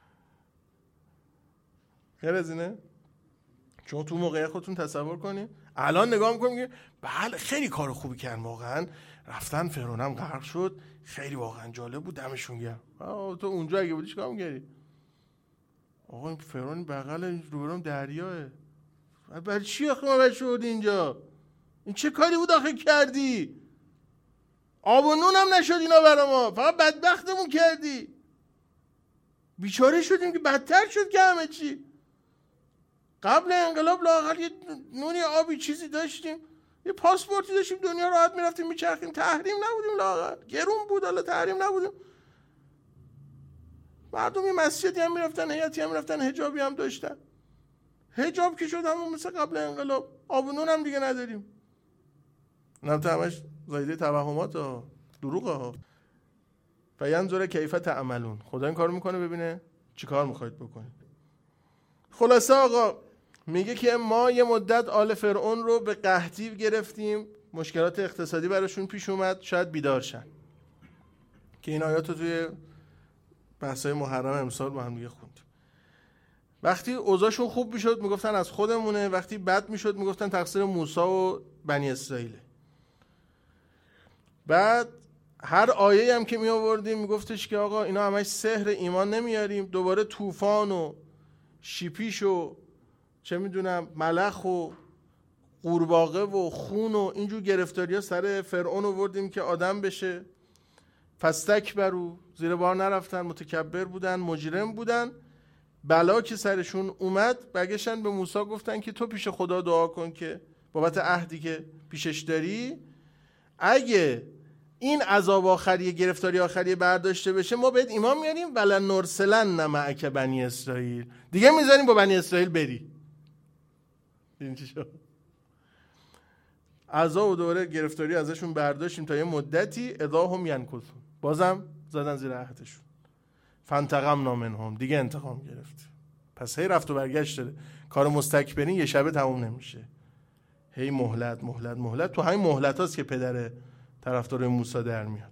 خیر از اینه. شما تو موقع خودتون تصور کنین الان نگاه میکنیم که بله خیلی کار خوبی کردن واقعا، رفتن فرعون هم غرق شد، خیلی واقعا جالب بود، دمشون گرم. تو اونجا اگه بودی چیکار می‌کردی؟ آقا این فرعون بغل روبرم دریاه، برای چی آخه ما شد اینجا؟ این چه کاری بود آخه کردی؟ آب و نون هم نشد اینا برا ما، فقط بدبختمون کردی. بیچاره شدیم که بدتر شد که همه چی. قبل انقلاب لااقل یه نونی آبی چیزی داشتیم، یه پاسپورتی داشتیم، دنیا راحت میرفتیم میچرخیم، تحریم نبودیم، لااقل گرون بود، حالا تحریم نبودیم. مردم یه مسجدی هم میرفتن، هیئتی هم میرفتن، حجابی هم داشتن. حجاب که شد همون مثل قبل انقلاب، آب و نون هم دیگه نداریم. اینم تا همش زایده توهمات ها، دروغ ها. فینظر کیف تعملون، خدا این کار میکنه ببینه چی کار میخواید بکنید. خلاصه آقا میگه که ما یه مدت آل فرعون رو به قحطی گرفتیم، مشکلات اقتصادی براشون پیش اومد، شاید بیدار شن، که این آیات رو توی بحثای محرم امسال با هم دیگه خوندیم. وقتی اوضاعشون خوب میشد میگفتن از خودمونه، وقتی بد میشد میگفتن تقصیر موسی و بنی اسرائیل. بعد هر آیه هم که می آوردیم میگفتش که آقا اینا همش سحر، ایمان نمیاریم. دوباره طوفان و شیپیش و چه میدونم ملخ و قورباغه و خون و اینجور گرفتاری ها سر فرعون آوردیم که آدم بشه. فاستکبروا، زیر بار نرفتن، متکبر بودن، مجرم بودن. بلا که سرشون اومد برگشتن به موسی گفتن که تو پیش خدا دعا کن که بابت عهدی که پیشش داری، اگه این عذاب آخری، گرفتاری آخری برداشته بشه، ما بهت ایمان میاریم، ولن نرسلن معک بنی اسرائیل، دیگه میذاریم با بنی اسرائیل بری. این چی شد؟ عذاب و دوره گرفتاری ازشون برداشتیم تا یه مدتی، اذا هم ینکثون، بازم زدن زیر عهدشون. فانتقمنا منهم، دیگه انتقام گرفت. پس هی رفت و برگشت داره. کار مستکبرین یه شبه تموم نمیشه، هی مهلت مهلت مهلت. تو همین مهلت هاست که پدر طرفدار موسی در میاد.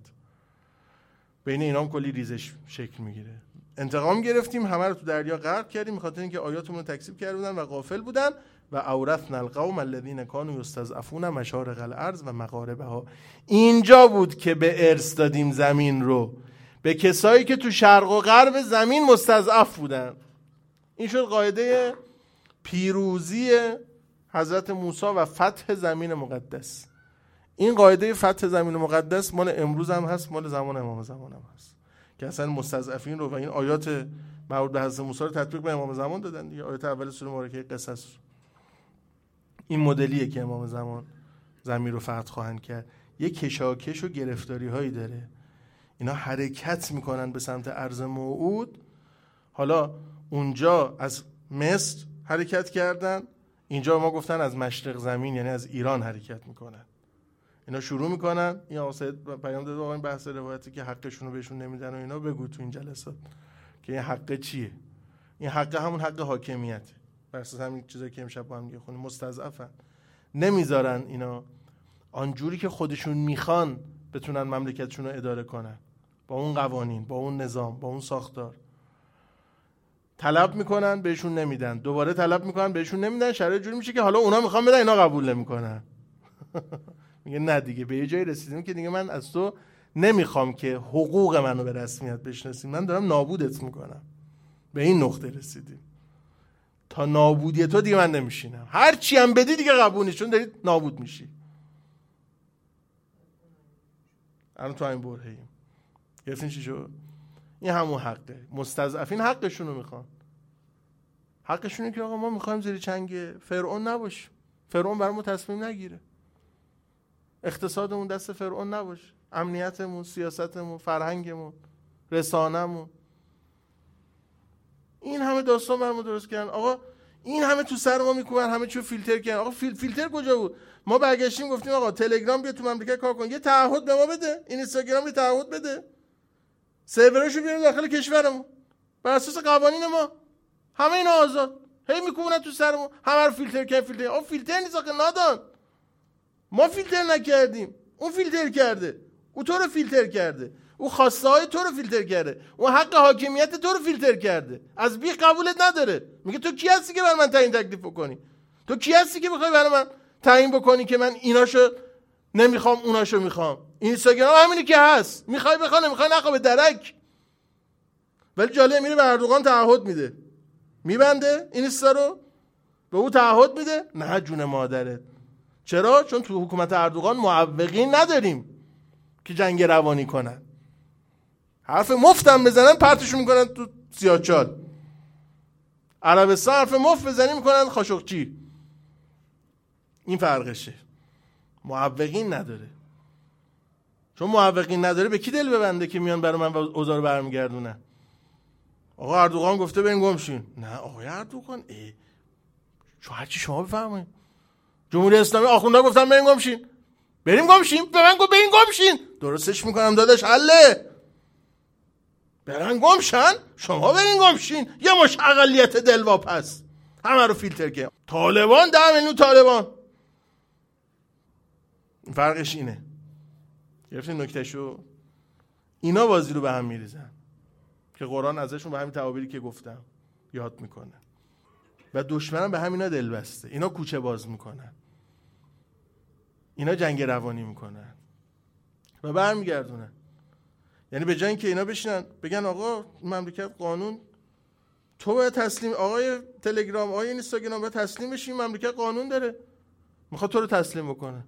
بین اینا هم کلی ریزش شکل میگیره. انتقام گرفتیم، همه رو تو دریا غرق کردیم، بخاطر اینکه آیاتمون رو تکذیب کرده بودن و غافل بودن. و اورثنا القوم الذین کانوا یستضعفون مشارق الارض و مغاربها. اینجا بود که به ارث دادیم زمین رو به کسایی که تو شرق و غرب زمین مستضعف بودن. این شد قاعده پیروزی حضرت موسی و فتح زمین مقدس. این قاعده فتح زمین مقدس مال امروز هم هست، مال زمان امام زمان هم هست، که اصلا مستضعفین رو و این آیات مربوط به حضرت موسی رو تطبیق به امام زمان دادن دیگه. آیات اول سوره مبارکه قصص این مدلیه که امام زمان زمین رو فتح خواهند کرد. یه کشاکش و گرفتاری هایی داره، اینا حرکت میکنن به سمت ارض موعود. حالا اونجا از مصر حرکت کردن، اینجا ما گفتن از مشرق زمین، یعنی از ایران حرکت میکنن. اینا شروع میکنن. این آقا سید پیام داده آقا این بحث روایتی که حقشون رو بهشون نمیدن و اینا، بگو تو این جلسات که این حق چیه. این حق همون حق حاکمیته، بر اساس همین چیزایی که امشب با هم دیگه خونیم. مستضعفن، نمیذارن اینا آنجوری که خودشون میخوان بتونن مملکتشون رو اداره کنن، با اون قوانین، با اون نظام، با اون ساختار. طلب میکنن بهشون نمیدن، دوباره طلب میکنن بهشون نمیدن. شرایط جوری میشه که حالا اونا میخوان بدن، اینا قبول نمیکنن. میگه نه دیگه، به یه جایی رسیدیم که دیگه من از تو نمیخوام که حقوق منو به رسمیت بشناسی، من دارم نابودت میکنم. به این نقطه رسیدیم، تا نابودی تو دیگه من نمیشینم، هر چی هم بدی دیگه قبول نیست، چون دارید نابود میشی. الان تو این برهه‌ایم. گرفتین چی شد؟ این همون حقه. مستضعفین حقشون رو میخوان. حقشونه که آقا ما میخوایم زیر چنگ فرعون نباشیم، فرعون برامون تصمیم نگیره، اقتصادمون دست فرعون نباشه، امنیتمون، سیاستمون، فرهنگمون، رسانمون. این همه داستان برامون درست کردن. آقا این همه تو سر ما میکوبن، همه چیو فیلتر کردن. آقا فیلتر کجا بود؟ ما برگشتیم گفتیم آقا تلگرام بیا تو مملکت کار کن، یه تعهد به ما بده، این اینستاگرام یه تعهد بده، سروراشو بیاریم داخل کشورمون بر اساس قوانین ما، همه اینا آزاد. هی میکوبن تو سرمون، همه رو فیلتر کردن. فیلتر آقا فیلتر نیست آخه، نادان. ما فیلتر نکردیم، اون فیلتر کرده، او تو رو فیلتر کرده، او خواسته های تو رو فیلتر کرده، او حق حاکمیت تو رو فیلتر کرده، از بیخ قبولت نداره. میگه تو کی هستی که برای من تعیین تکلیف بکنی؟ تو کی هستی که بخوای برای من تعیین بکنی که من ایناشو نمیخوام اوناشو میخوام. اینستاگرام همینی که هست، میخوای بخوا نمیخوای نخوا به درک. ولی جالب میره به اردوغان تعهد میده، میبنده اینستا رو، به او تعهد میده. نه جون مادرت. چرا؟ چون تو حکومت اردوغان معوقین نداریم که جنگ روانی کنن. حرف مفتم بزنن پرتشون میکنن تو سیاهچال. عربستان حرف مفت بزنی میکنن خاشقچی. این فرقشه. معوقین نداره. چون معوقین نداره به کی دل ببنده که میان برای من اوضاع رو برمیگردونن؟ آقا اردوغان گفته بریم گم شین. نه آقای اردوغان چون هرچی شما بفرمایید. جمهوری اسلامی آخوندا گفتن بریم گم شین. بریم گم شین. به من گفت بریم گم شین. درستش میکنم داداش، حله. برن گم شن، شما برین گم شین. یه مش اقلیت دلواپس همه رو فیلتر که طالبان 10 میلیون طالبان. فرقش اینه. گرفتین نکتهشو؟ اینا بازی رو به هم میریزن که قرآن ازشون به همین تعابیری که گفتم یاد میکنه. و دشمنم به همینا دل بسته. اینا کوچه باز میکنن، اینا جنگ روانی میکنن و برمیگردونن. یعنی به جای اینکه اینا بشینن بگن آقا مملکت قانون، تو باید تسلیم، آقای تلگرام، آقای اینستاگرام باید تسلیم بشی، مملکت قانون داره، میخواد تو رو تسلیم بکنه.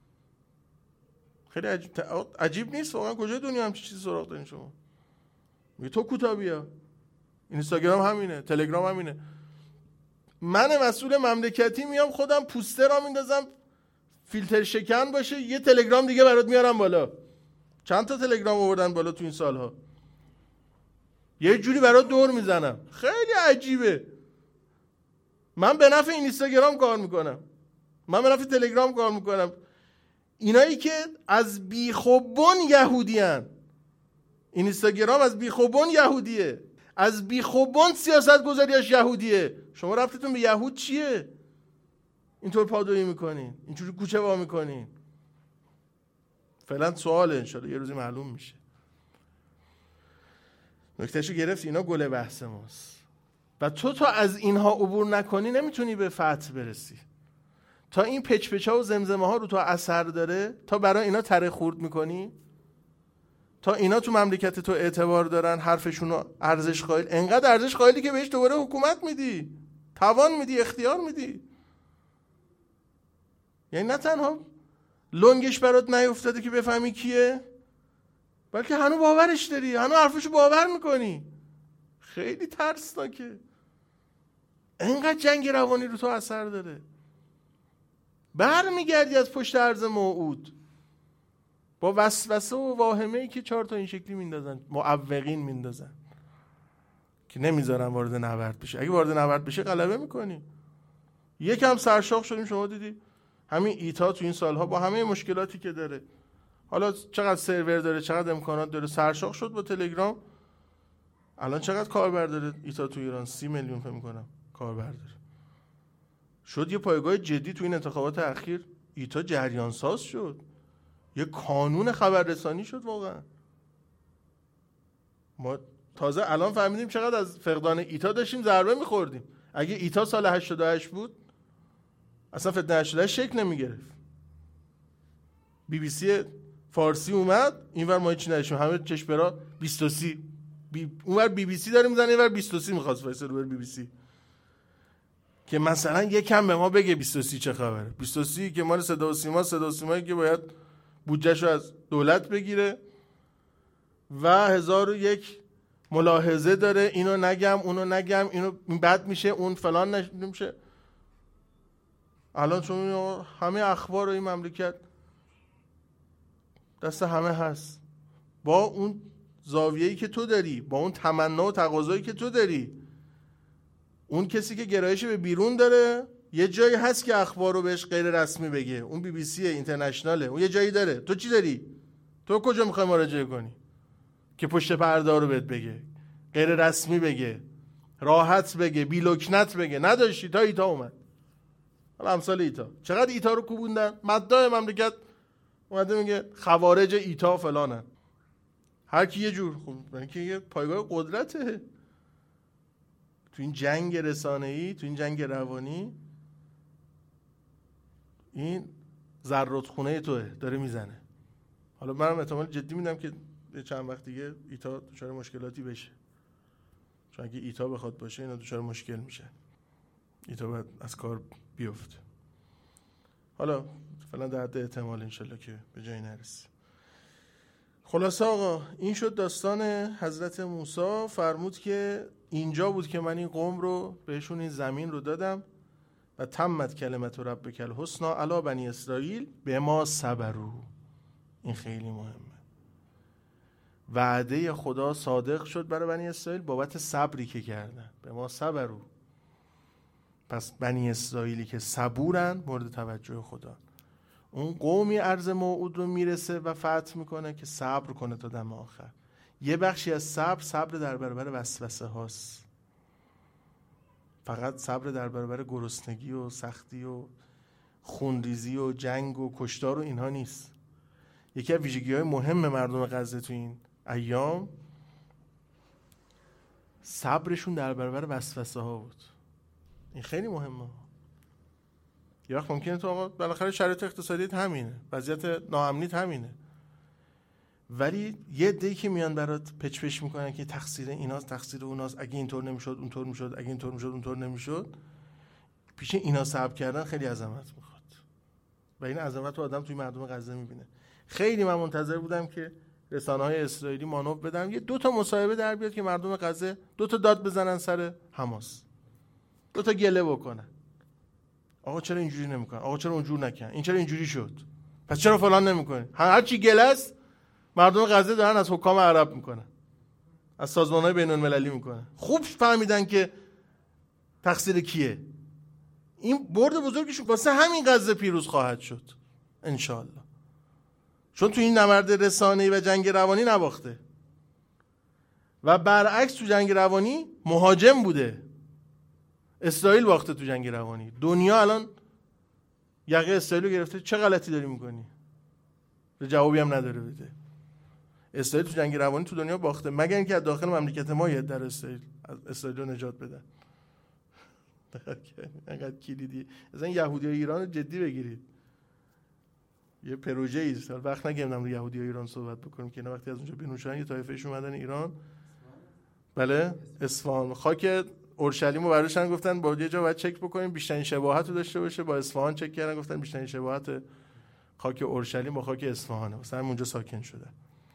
خیلی عجیب نیست واقعا؟ کجای دنیا همچین چیزی سراغ دارین شما؟ میگه تو کوتا بیا. اینستاگرام همینه، تلگرام همینه. من مسئول مملکتی میام خودم پوستر را میندازم فیلتر شکن باشه، یه تلگرام دیگه برات میارم بالا. چند تا تلگرام آوردن بالا تو این سالها، یه جوری برات دور میزنم. خیلی عجیبه. من به نفع اینستاگرام کار میکنم، من به نفع تلگرام کار میکنم. اینایی که از بیخوبون یهودیان، اینستاگرام از بیخوبون یهودیه، از بیخوبون سیاست گذاریش یهودیه. شما رفتتون به یهود چیه؟ اینطور پادویی میکنین، اینجوری کوچه وا میکنین. فعلا سواله، انشالله یه روزی معلوم میشه. نکتهشو گرفت. اینا گل بحث ماست و تو تا از اینها عبور نکنی نمیتونی به فتح برسی. تا این پچ‌پچ‌ها و زمزمه ها رو تو اثر داره، تا برای اینا تره خورد میکنی، تا اینا تو مملکت تو اعتبار دارن، حرفشونو ارزش قائل، انقدر ارزش قائلی که بهش دوباره حکومت میدی، توان میدی، اختیار میدی. یعنی نه تنها لنگش برات نیفتاده که بفهمی کیه، بلکه هنوز باورش داری، هنوز حرفشو باور میکنی. خیلی ترسناکه. انقدر جنگ روانی رو تو اثر داره. برمیگردی از پشت عرض موعود با وسوسه و واهمه‌ای که 4 تا این شکلی میندازن، معوقین میندازن که نمیذارن وارد نبرد بشه. اگه وارد نبرد بشه غلبه میکنی. یکم سرشاخ شدیم، شما دیدی همین ایتا تو این سالها با همه مشکلاتی که داره، حالا چقدر سرور داره، چقدر امکانات داره، سرشاخ شد با تلگرام. الان چقدر کاربر داره ایتا تو ایران؟ 30 میلیون فکر می‌کنم کاربر داره. شد یه پایگاه جدی تو این انتخابات اخیر. ایتا جریان ساز شد، یه کانون خبررسانی شد واقعا. ما تازه الان فهمیدیم چقدر از فقدان ایتا داشتیم ضربه می‌خوردیم. اگه ایتا سال 88 بود اصلا فتنه 88 شکل نمی‌گرفت. BBC فارسی اومد اینور ما هیچ نداشتیم، همه چشمرا 20 اونور BBC داره میزنه، اینور 20 می‌خواست وایسه رو BBC که مثلا یکم به ما بگه 20 چه خبره. 20 که مال صدا و سیمایی که باید بودجهشو از دولت بگیره و 1001 ملاحظه داره، اینو نگم اونو نگم، اینو بد میشه اون فلان نمیشه. الان چون همه اخبار این مملکت دست همه هست، با اون زاویه‌ای که تو داری، با اون تمنا و تقاضایی که تو داری. اون کسی که گرایش به بیرون داره یه جایی هست که اخبار رو بهش غیر رسمی بگه، اون BBC اینترنشناله، اون یه جایی داره. تو چی داری؟ تو کجا میخوای مراجعه کنی که پشت پرده رو بهت بگه، غیر رسمی بگه، راحت بگه، بی لکنت بگه؟ نداشتی تا ایتا اومد. حالا امثال ایتا چقدر ایتا رو کوبوندن. مدعای مملکت اومده میگه خوارج ایتا فلانن، هر کی یه جور. خب یعنی که یه پایگاه قدرته. تو این جنگ رسانه‌ای، تو این جنگ روانی، این زرادخونه توه داره میزنه. حالا منم احتمال جدی میدم که چند وقت دیگه ایتا دچار مشکلاتی بشه، چون اگه ایتا بخواد باشه اینا دچار مشکل میشه، ایتا باید از کار بیفته. حالا فعلا در حد احتمال انشالله که به جایی نرسیم. خلاصه آقا این شد داستان حضرت موسی. فرمود که اینجا بود که من این قوم رو بهشون این زمین رو دادم و تمت کلمت ربک الحسنی علی بنی اسرائیل بما صبروا. این خیلی مهمه. وعده خدا صادق شد برای بنی اسرائیل بابت صبری که کردن. بما صبروا. پس بنی اسرائیلی که صبورن مورد توجه خدا. اون قومی ارض موعود رو میرسه و فتح میکنه که صبر کنه تا دم آخر. یه بخشی از صبر در برابر وسوسه هاست. فقط صبر در برابر گرسنگی و سختی و خونریزی و جنگ و کشتار و اینها نیست. یکی از ویژگی‌های مهم مردم غزه تو این ایام صبرشون در برابر وسوسه ها بود. این خیلی مهمه. یه وقت ممکنه تو آقا بالاخره شرایط اقتصادیت همینه، وضعیت ناامنیت همینه، ولی یه عده‌ای که میان برات پچ میکنن که تقصیر ایناست، تقصیر اوناست، اگه اینطور نمیشد اونطور میشد، اگه اینطور میشد اونطور نمیشد. پیش اینا صبر کردن خیلی عظمت میخواد و این عظمت رو آدم توی مردم غزه میبینه. خیلی من منتظر بودم که رسانه‌های اسرائیلی مانور بدن یه 2 تا مصاحبه در بیاد که مردم غزه 2 تا داد بزنن سر حماس، 2 تا گله بکنن. آقا چرا اینجوری نمیکنن؟ آقا چرا اونجور نکن؟ این چرا اینجوری شد؟ پس چرا فلان نمیکنن؟ هر چی گله است مردم غزه دارن از حکام عرب میکنن، از سازمان‌های بین‌المللی میکنن. خوب فهمیدن که تقصیر کیه. این برد بزرگشون واسه همین غزه پیروز خواهد شد انشالله، چون تو این نبرد رسانه‌ای و جنگ روانی نباخته و برعکس تو جنگ روانی مهاجم بوده. اسرائیل باخته تو جنگ روانی. دنیا الان یقه اسرائیل رو گرفته. چه غلطی داری میکنی؟ جوابی هم نداره بده. اسرائیل تو جنگ روانی تو دنیا باخته، مگر اینکه از داخل مملکت ما یه در اسرائیل رو نجات بدن. انقدر کلیدی. مثلا یهودیای ایران رو جدی بگیرید. یه پروژه ایست. وقت نگیرم در یهودیای ایران صحبت بکنیم که اینا وقتی از اونجا بیرون شدن یه طایفه‌اش اومدن ایران. بله، اصفهان. خاک اورشلیم رو برداشتن گفتن با یه جا باید چک بکنیم بیشترین شباهت رو داشته باشه، با اصفهان چک کردن گفتن بیشترین شباهت خاک اورشلیم با خاک اصفهانه، مثلا اونجا ساکن شده.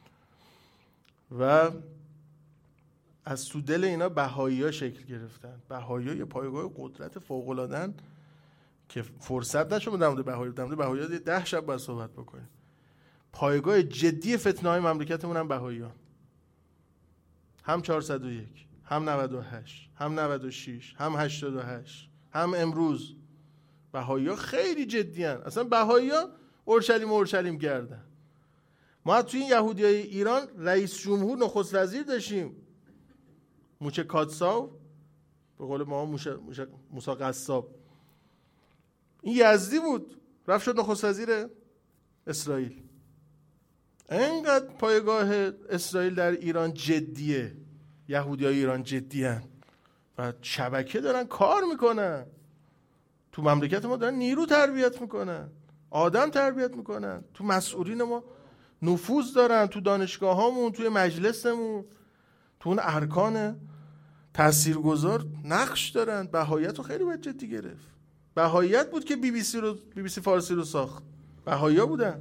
و از تو دل اینا بهایی‌ها شکل گرفتن. بهایی‌ها یه پایگاه قدرت فوق‌العاده‌ان که فرصت نشد در مورد بهایی‌ها 10 شب باید صحبت بکنیم. پایگاه جدی فتنه‌های مملکتمون هم بهایی‌ها، هم 401 هم 98 هم 96 هم 88 هم امروز. بهایی‌ها خیلی جدی‌ان. اصلا بهایی‌ها اورشلیم گردن. ما توی این یهودیای ایران رئیس جمهور نخست وزیر داشتیم، موشه کاتساو، به قول ما موسی قصاب. این یزدی بود، رفت شد نخست وزیر اسرائیل. اینقدر پایگاه اسرائیل در ایران جدیه، یهودیای ایران جدیان و شبکه دارن کار میکنن. تو مملکت ما دارن نیرو تربیت میکنن، آدم تربیت میکنن. تو مسئولین ما نفوذ دارن، تو دانشگاهامون، توی مجلسمون، تو اون ارکان تاثیرگذار نقش دارن. بهاییت رو خیلی باید جدی گرفت. بهاییت بود که بی بی سی فارسی رو ساخت. بهایی‌ها بودن.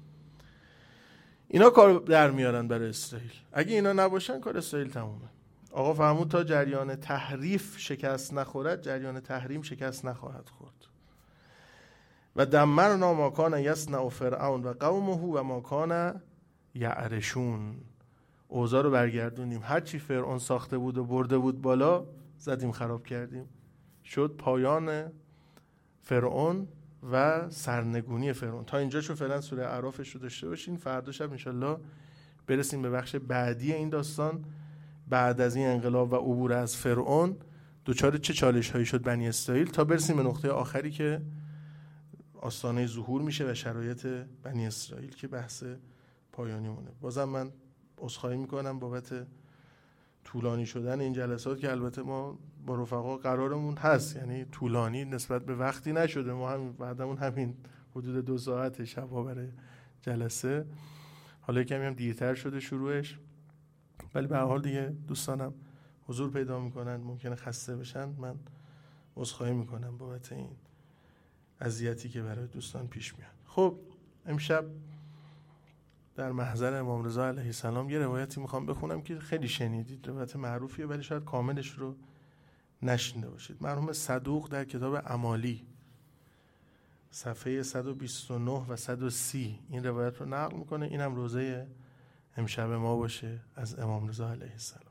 اینا کار در میارن برای اسرائیل. اگه اینا نباشن کار اسرائیل تمومه. آقا فرمود تا جریان تحریف شکست نخورد، جریان تحریم شکست نخواهد خورد. و دمرنا ما کان یصنع فرعون و قومه و ما کان یعرشون. اوضاع رو برگردونیم. هر چی فرعون ساخته بود و برده بود بالا زدیم خراب کردیم. شد پایان فرعون و سرنگونی فرعون. تا اینجا شو فعلا سوره اعرافش رو داشته باشین. فردا شب انشالله برسیم به بخش بعدی این داستان. بعد از این انقلاب و عبور از فرعون دوچار چه چالش هایی شد بنی اسرائیل، تا برسیم به نقطه آخری که آستانه ظهور میشه و شرایط بنی اسرائیل که بحث پایانی مونه. بازم من عذرخواهی میکنم بابت طولانی شدن این جلسات که البته ما با رفقا قرارمون هست، یعنی طولانی نسبت به وقتی نشده. ما هم بعدمون همین حدود 2 ساعت شبا برای جلسه. حالا کمی هم دیرتر شده شروعش، ولی به هر حال دیگه دوستانم حضور پیدا میکنن، ممکنه خسته بشن. من عذرخواهی میکنم بابت این اذیتی که برای دوستان پیش میاد. خب امشب در محضر امام رضا علیه السلام یه روایتی میخوام بخونم که خیلی شنیدید، روایت معروفیه ولی شاید کاملش رو نشنیده باشید. مرحوم صدوق در کتاب اعمالی صفحه 129 و 130 این روایت رو نقل میکنه. اینم روزه امشب ما باشه از امام رضا علیه السلام.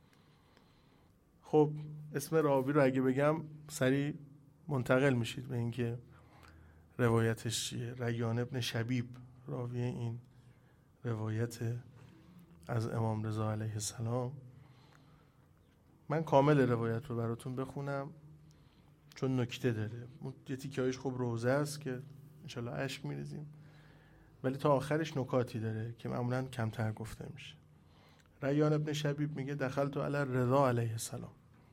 خب اسم راوی رو اگه بگم سریع منتقل میشید به اینکه روایتش چیه. ریان ابن شبیب راوی این روایت از امام رضا علیه السلام. من کامل روایت رو براتون بخونم چون نکته داره. یه تیکه‌هایش خب روزه است که انشالله اشک میریزیم، ولی تا آخرش نکاتی داره که معمولا کمتر گفته میشه. ریان ابن شبیب میگه دخلت علی رضا علیه السلام،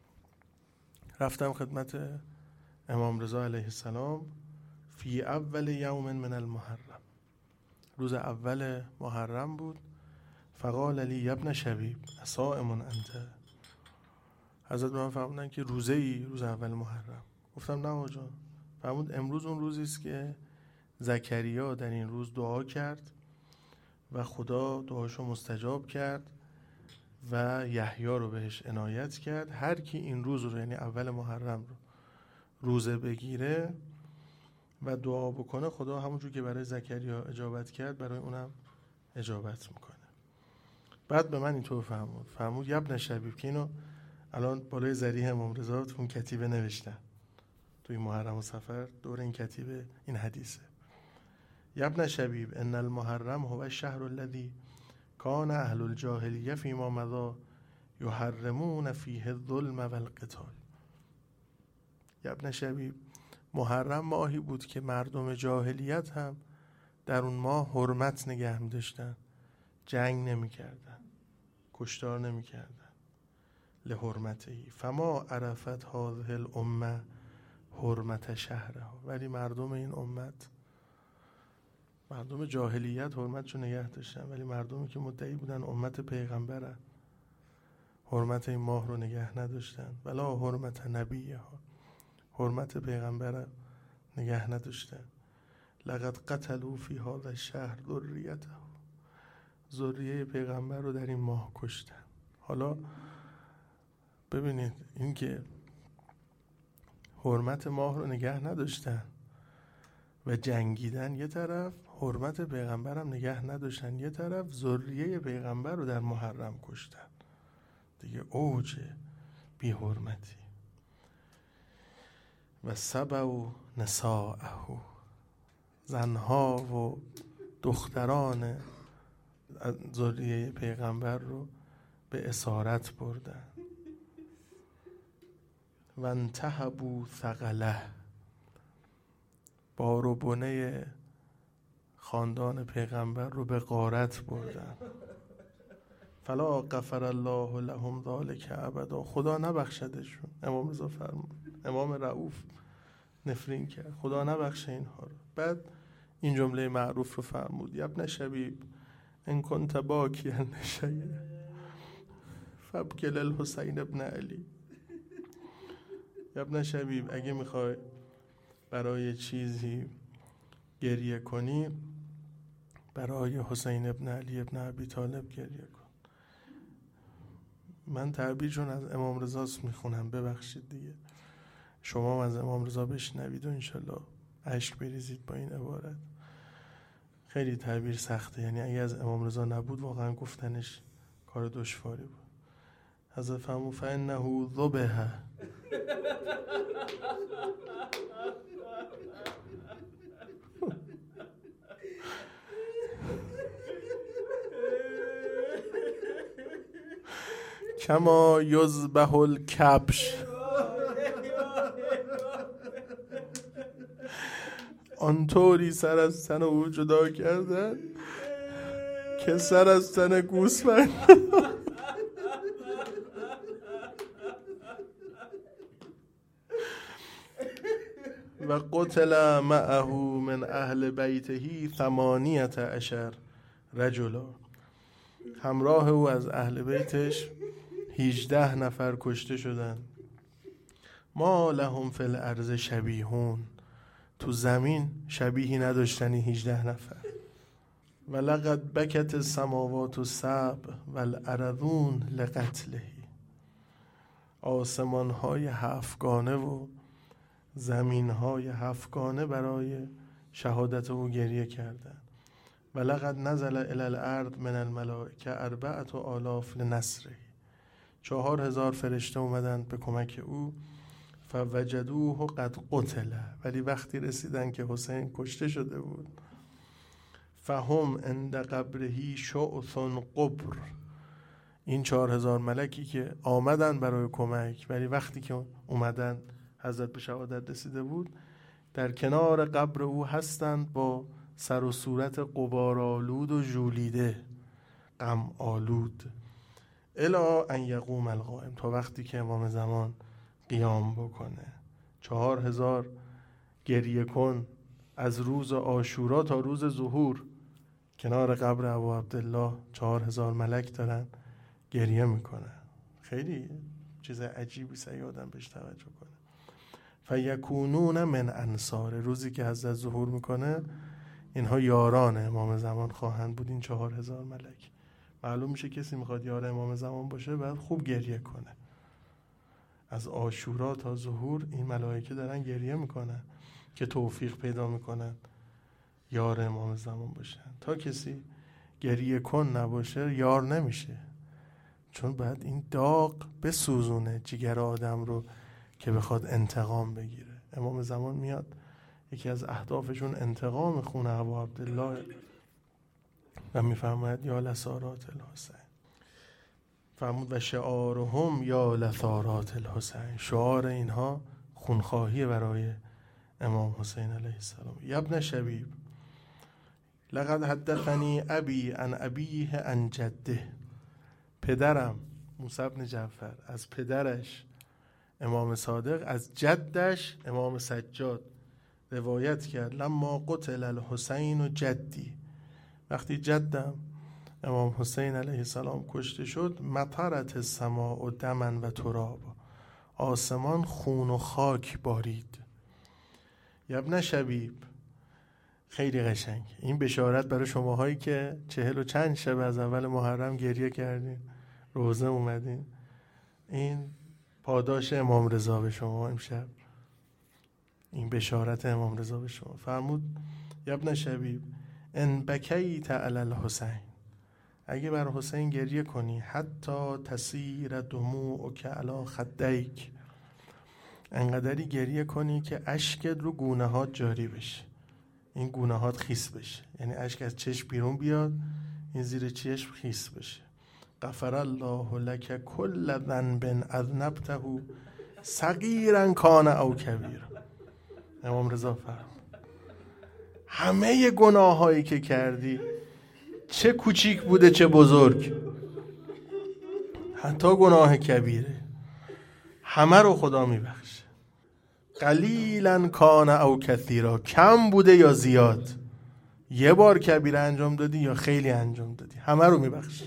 رفتم خدمت امام رضا علیه السلام فی اول یوم من المحرم، روز اول محرم بود. فقال لی ابن شبیب صائم انت، حضرت به من فرمودن که روزه‌ای روز اول محرم؟ گفتم نه آقا. فرمود امروز اون روزی است که زکریا در این روز دعا کرد و خدا دعاشو مستجاب کرد و یحیی رو بهش عنایت کرد. هر کی این روز رو یعنی اول محرم رو روزه بگیره و دعا بکنه، خدا همونجور که برای زکریا اجابت کرد برای اونم اجابت میکنه. بعد به من اینطور فرمود یا ابن شبیب، که اینو الان بالای ذریح امام رضا تو اون کتیبه نوشتن، توی محرم و صفر دور این کتیبه این حدیثه. یا ابن شبیب ان المحرم هو الشهر الذي کان اهل الجاهلیه فیما مضی یحرمون فیه الظلم والقتال. یا ابن شبیب، محرم ماهی بود که مردم جاهلیت هم در اون ماه حرمت نگه می داشتن، جنگ نمی کردن، کشتار نمی کردن لحرمتهی. فما عرفت هذه الامه حرمت شهرها، ولی مردم این امت، مردم جاهلیت حرمتشو نگه داشتن، ولی مردمی که مدعی بودن امت پیغمبرن حرمت این ماه رو نگه نداشتن. ولا حرمت نبیها، حرمت پیغمبر نگه نداشتن. لقد قتلوا فی هذا الشهر ذریته، ذریه پیغمبر رو در این ماه کشتن. حالا ببینید این که حرمت ماه رو نگه نداشتن و جنگیدن یه طرف، حرمت پیغمبر هم نگه نداشتن یه طرف، ذریه پیغمبر رو در محرم کشتن، دیگه اوج بی حرمتی. و سبوا نساءه، زنها و دختران ذریه پیغمبر رو به اسارت بردن. و انتهبوا ثقله، بار و بنه خاندان پیغمبر رو به غارت بردن. فلا غفر الله لهم ذلک ابدا، خدا نبخشدشون. امام رضا فرمود، امام رؤوف نفرین کرد، خدا نبخشه اینها رو. بعد این جمله معروف رو فرمود، یا ابن شبیب ان کنت باکیا شیء فابکی للحسین ابن علی. یا ابن شبیب اگه میخوای برای چیزی گریه کنی، برای حسین ابن علی ابن ابی طالب گریه کن. من تعبیرشون از امام رضاست میخونم، ببخشید دیگه. شما هم از امام رضا بشنوید و انشالله اشک بریزید با این عبارت. خیلی تعبیر سخته، یعنی اگه از امام رضا نبود واقعا گفتنش کار دشواری بود. حضرت فرمود فانه ذبح، کما یذبح الکبش، آنطوری سر از تن او جدا کردن که سر از تن گوسفند. و قتل معه من اهل بیته 18 رجلا، همراه او از اهل بیتش 18 نفر کشته شدن. ما لهم فی الارض شبیهون، تو زمین شبیهی نداشتنی 18 نفر. و لقد بکت السماوات السبع والارضون لقتله، آسمان های 7گانه و زمین های 7گانه برای شهادت او گریه کردند. و لقد نزل الی الارض من الملائکه 4000 لنصره، 4000 فرشته اومدن به کمک او. فوجدوه قد قتل، ولی وقتی رسیدن که حسین کشته شده بود، فهم عند قبره شعث قبر، این 4000 ملکی که آمدن برای کمک، ولی وقتی که اومدن حضرت به شهادت رسیده بود، در کنار قبر او هستند با سر و صورت غبارآلود و ژولیده، غم آلود. الا ان یقوم القائم، تا وقتی که امام زمان قیام بکنه. 4000 گریه کن از روز عاشورا تا روز ظهور کنار قبر ابو عبدالله 4000 ملک دارن گریه میکنن. خیلی چیز عجیبی سعی آدم بهش توجه کنه. فیکونون من انصار، روزی که حضرت ظهور میکنه اینها یاران امام زمان خواهند بود. این 4000 ملک، معلوم میشه کسی میخواد یار امام زمان باشه باید خوب گریه کنه. از عاشورا تا ظهور این ملائکه دارن گریه میکنن که توفیق پیدا میکنن یار امام زمان باشن. تا کسی گریه کن نباشه یار نمیشه، چون باید این داغ بسوزونه جگر آدم رو که بخواد انتقام بگیره. امام زمان میاد یکی از اهدافشون انتقام خون ابو عبدالله و میفرماید یا لثارات الحسین، فرمود و شعارهم یا لثارات الحسین، شعار اینها خونخواهی برای امام حسین علیه السلام. ابن شبیب لقد حدثنی ابی عن ابیه عن جده، پدرم موسی بن جعفر از پدرش امام صادق از جدش امام سجاد روایت کرد. لما قتل الحسین و جدی، وقتی جدم امام حسین علیه السلام کشته شد، مطرت السماء و دمن و تراب، آسمان خون و خاک بارید. ابن شبیب، خیلی قشنگ این بشارت برای شماهایی که 40 و چند شب از اول محرم گریه کردین، روزه اومدین، این پاداش امام رضا به شما امشب، این بشارت امام رضا به شما. فرمود ابن شبیب ان بکیت علی الحسین، اگه بر حسین گریه کنی، حتی تسیر دموعک علی خدیک، انقدری گریه کنی که اشکت رو گونه هات جاری بشه، این گونه هات خیس بشه، یعنی اشک از چشم بیرون بیاد، این زیر چشم خیس بشه. غفر الله لک کل ذنب اذنبته صغیرا کان او کبیر، امام رضا فرمود همه گناهایی که کردی، چه کوچیک بوده چه بزرگ، حتی گناه کبیره، همه رو خدا میبخشه. قلیلا کان او کثیرا، کم بوده یا زیاد، یه بار کبیره انجام دادی یا خیلی انجام دادی، همه رو میبخشه.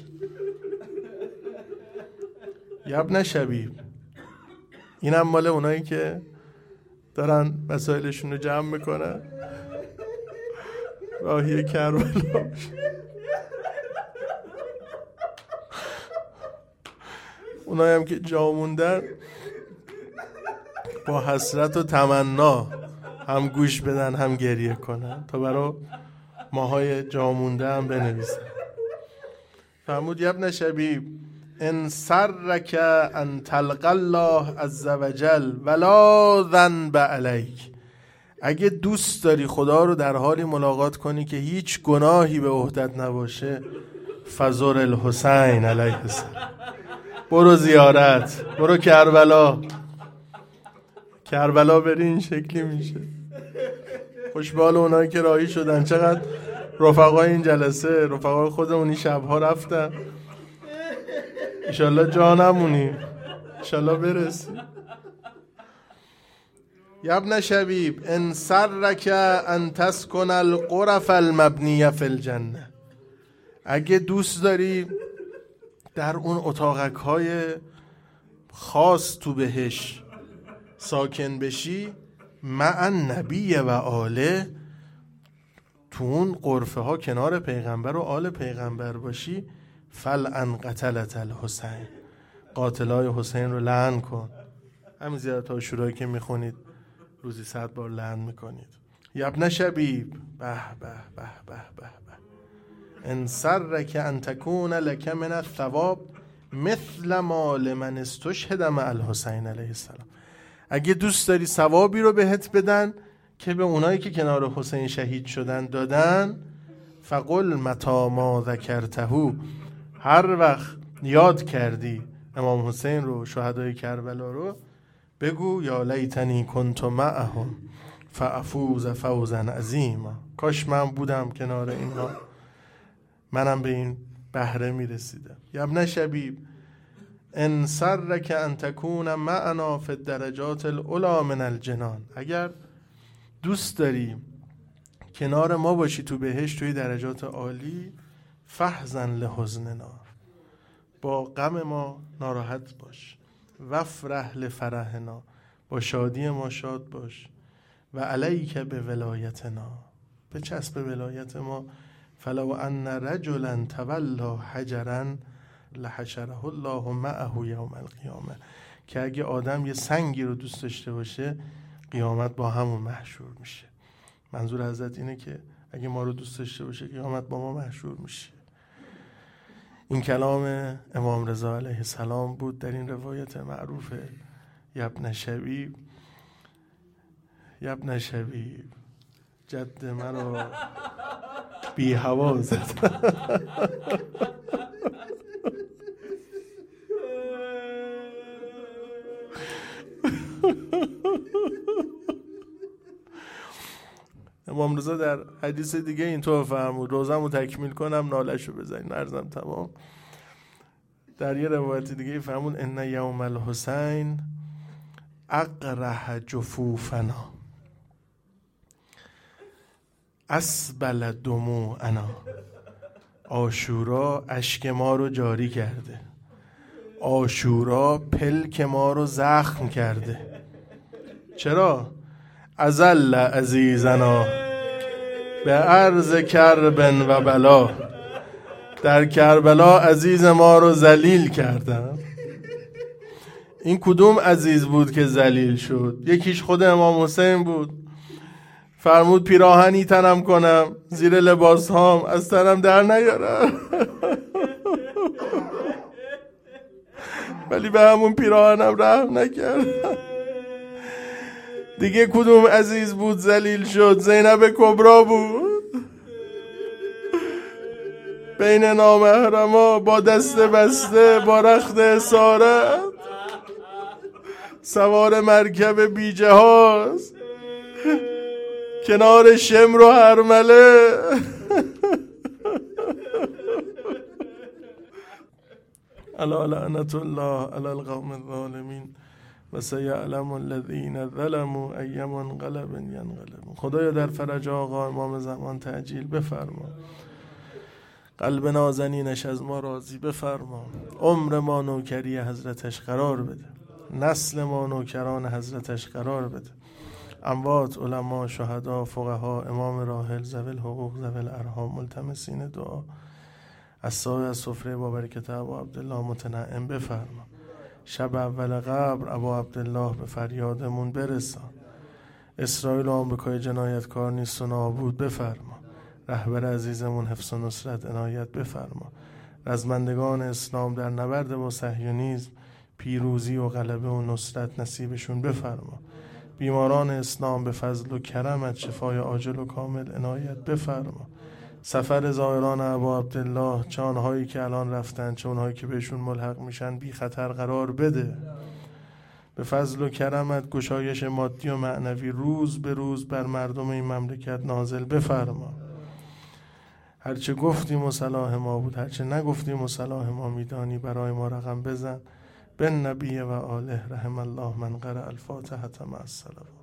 ابن شبیب، اینم مال اونایی که دارن وسایلشون رو جمع میکنن راهی کربلا، اونایی هم که جا موندن با حسرت و تمنا هم گوش بدن هم گریه کنن تا برای ماهای جا مونده هم بنویسن. فرمود ابن شبیب ان سرک ان تلقى الله عز وجل ولا ذنب علیک، اگه دوست داری خدا رو در حالی ملاقات کنی که هیچ گناهی به عهدت نباشه، فزور الحسین علیه السلام، برو زیارت، برو کربلا، کربلا بری این شکلی میشه. خوشبال اونایی که راهی شدن. چقدر رفقای این جلسه، رفقای خودمون این شبها رفتن، انشالله جا نمونی، انشالله برسی. یا ابن شبیب ان سرک ان تسکن الغرف المبنیه فی الجنه، اگه دوست داری در اون اتاقک های خاص تو بهش ساکن بشی، مع النبی و آله، تو اون غرفه ها کنار پیغمبر و آل پیغمبر باشی، فلعن قتلت الحسین، قاتلای حسین رو لعن کن. همین زیارت ها شورایی که میخونید روزی 100 بار لعن میکنید. یا ابن شبیب به به به به به به ان سرک ان تکون لک من الثواب مثل ما لمن استشهد مع الحسین علیه السلام، اگه دوست داری ثوابی رو بهت بدن که به اونایی که کنار حسین شهید شدن دادن، فقل متی ما ذکرته، هر وقت یاد کردی امام حسین رو، شهدای کربلا رو، بگو یا لیتنی کنت معهم فافوز فوزا عظیما، کاش من بودم کنار اینها، منم به این بهره میرسیدم. یا ابن شبیب ان سرک ان تکون معنا فی الدرجات العلی من الجنان، اگر دوست داری کنار ما باشی تو بهشت توی درجات عالی، فحزن لحزننا، با غم ما ناراحت باش، وفرح لفرحنا، با شادی ما شاد باش، و علیک به ولایتنا، به چسب ولایت ما، فلو ان رجلا تولا حجرا لحشره الله معه یوم القیامه، که اگه آدم یه سنگی رو دوست داشته باشه قیامت با همون محشور میشه. منظور حضرت اینه که اگه ما رو دوست داشته باشه قیامت با ما محشور میشه. این کلام امام رضا علیه السلام بود در این روایت معروف یا ابن شبیب. یا ابن شبیب جد مرا بی هوا زد. امام رضا در حدیث دیگه اینطور فرمود، روزمو تکمیل کنم نالشو بزنین عرضم تمام. در یه روایت دیگه فرمود ان یوم الحسین اقرح جفوفنا اسبل دموعنا، عاشورا اشک ما رو جاری کرده، عاشورا پلک ما رو زخم کرده. چرا؟ ازل عزیزنا به عرض کرب و بلا، در کربلا عزیز ما رو ذلیل کردن. این کدوم عزیز بود که ذلیل شد؟ یکیش خود امام حسین بود، فرمود پیراهنی تنم کنم زیر لباس هام از تنم در نیارم، ولی به همون پیراهنم رحم نکرد. دیگه کدوم عزیز بود ذلیل شد؟ زینب کبرا بود، بین نامحرما با دست بسته با رخت اسارت سوار مرکب بی جهاز کنار شمر و هرمله. الا لعنت الله علی القوم الظالمین و سیعلم الذین ظلموا ای منقلب ینقلبون. خدایا در فرج آقا امام زمان تعجیل بفرما، قلب نازنینش از ما راضی بفرما، عمر ما نوکری حضرتش قرار بده، نسل ما نوکران حضرتش قرار بده، اموات علما شهدا فقها امام راحل ذوی الحقوق ذوی الارحام ملتمسین دعا از سایه از سفره با برکت ابا عبدالله متنعم بفرما، شب اول قبر ابا عبدالله به فریادمون برسان، اسرائیل و آمریکای جنایتکار نیست و نابود بفرما، رهبر عزیزمون حفظ و نصرت عنایت بفرما، رزمندگان اسلام در نبرد با صهیونیسم پیروزی و غلبه و نصرت نصیبشون بفرما، بیماران اسلام به فضل و کرمت شفای عاجل و کامل عنایت بفرما، سفر زائران ابا عبدالله چه آنهایی که الان رفتن چه اونهایی که بهشون ملحق میشن بی خطر قرار بده، به فضل و کرمت گشایش مادی و معنوی روز به روز بر مردم این مملکت نازل بفرما، هرچه گفتیم و صلاح ما بود، هرچه نگفتیم و صلاح ما میدانی برای ما رقم بزن. بن نبی و آله رحم الله من قرأ الفاتحة مع الصلوات.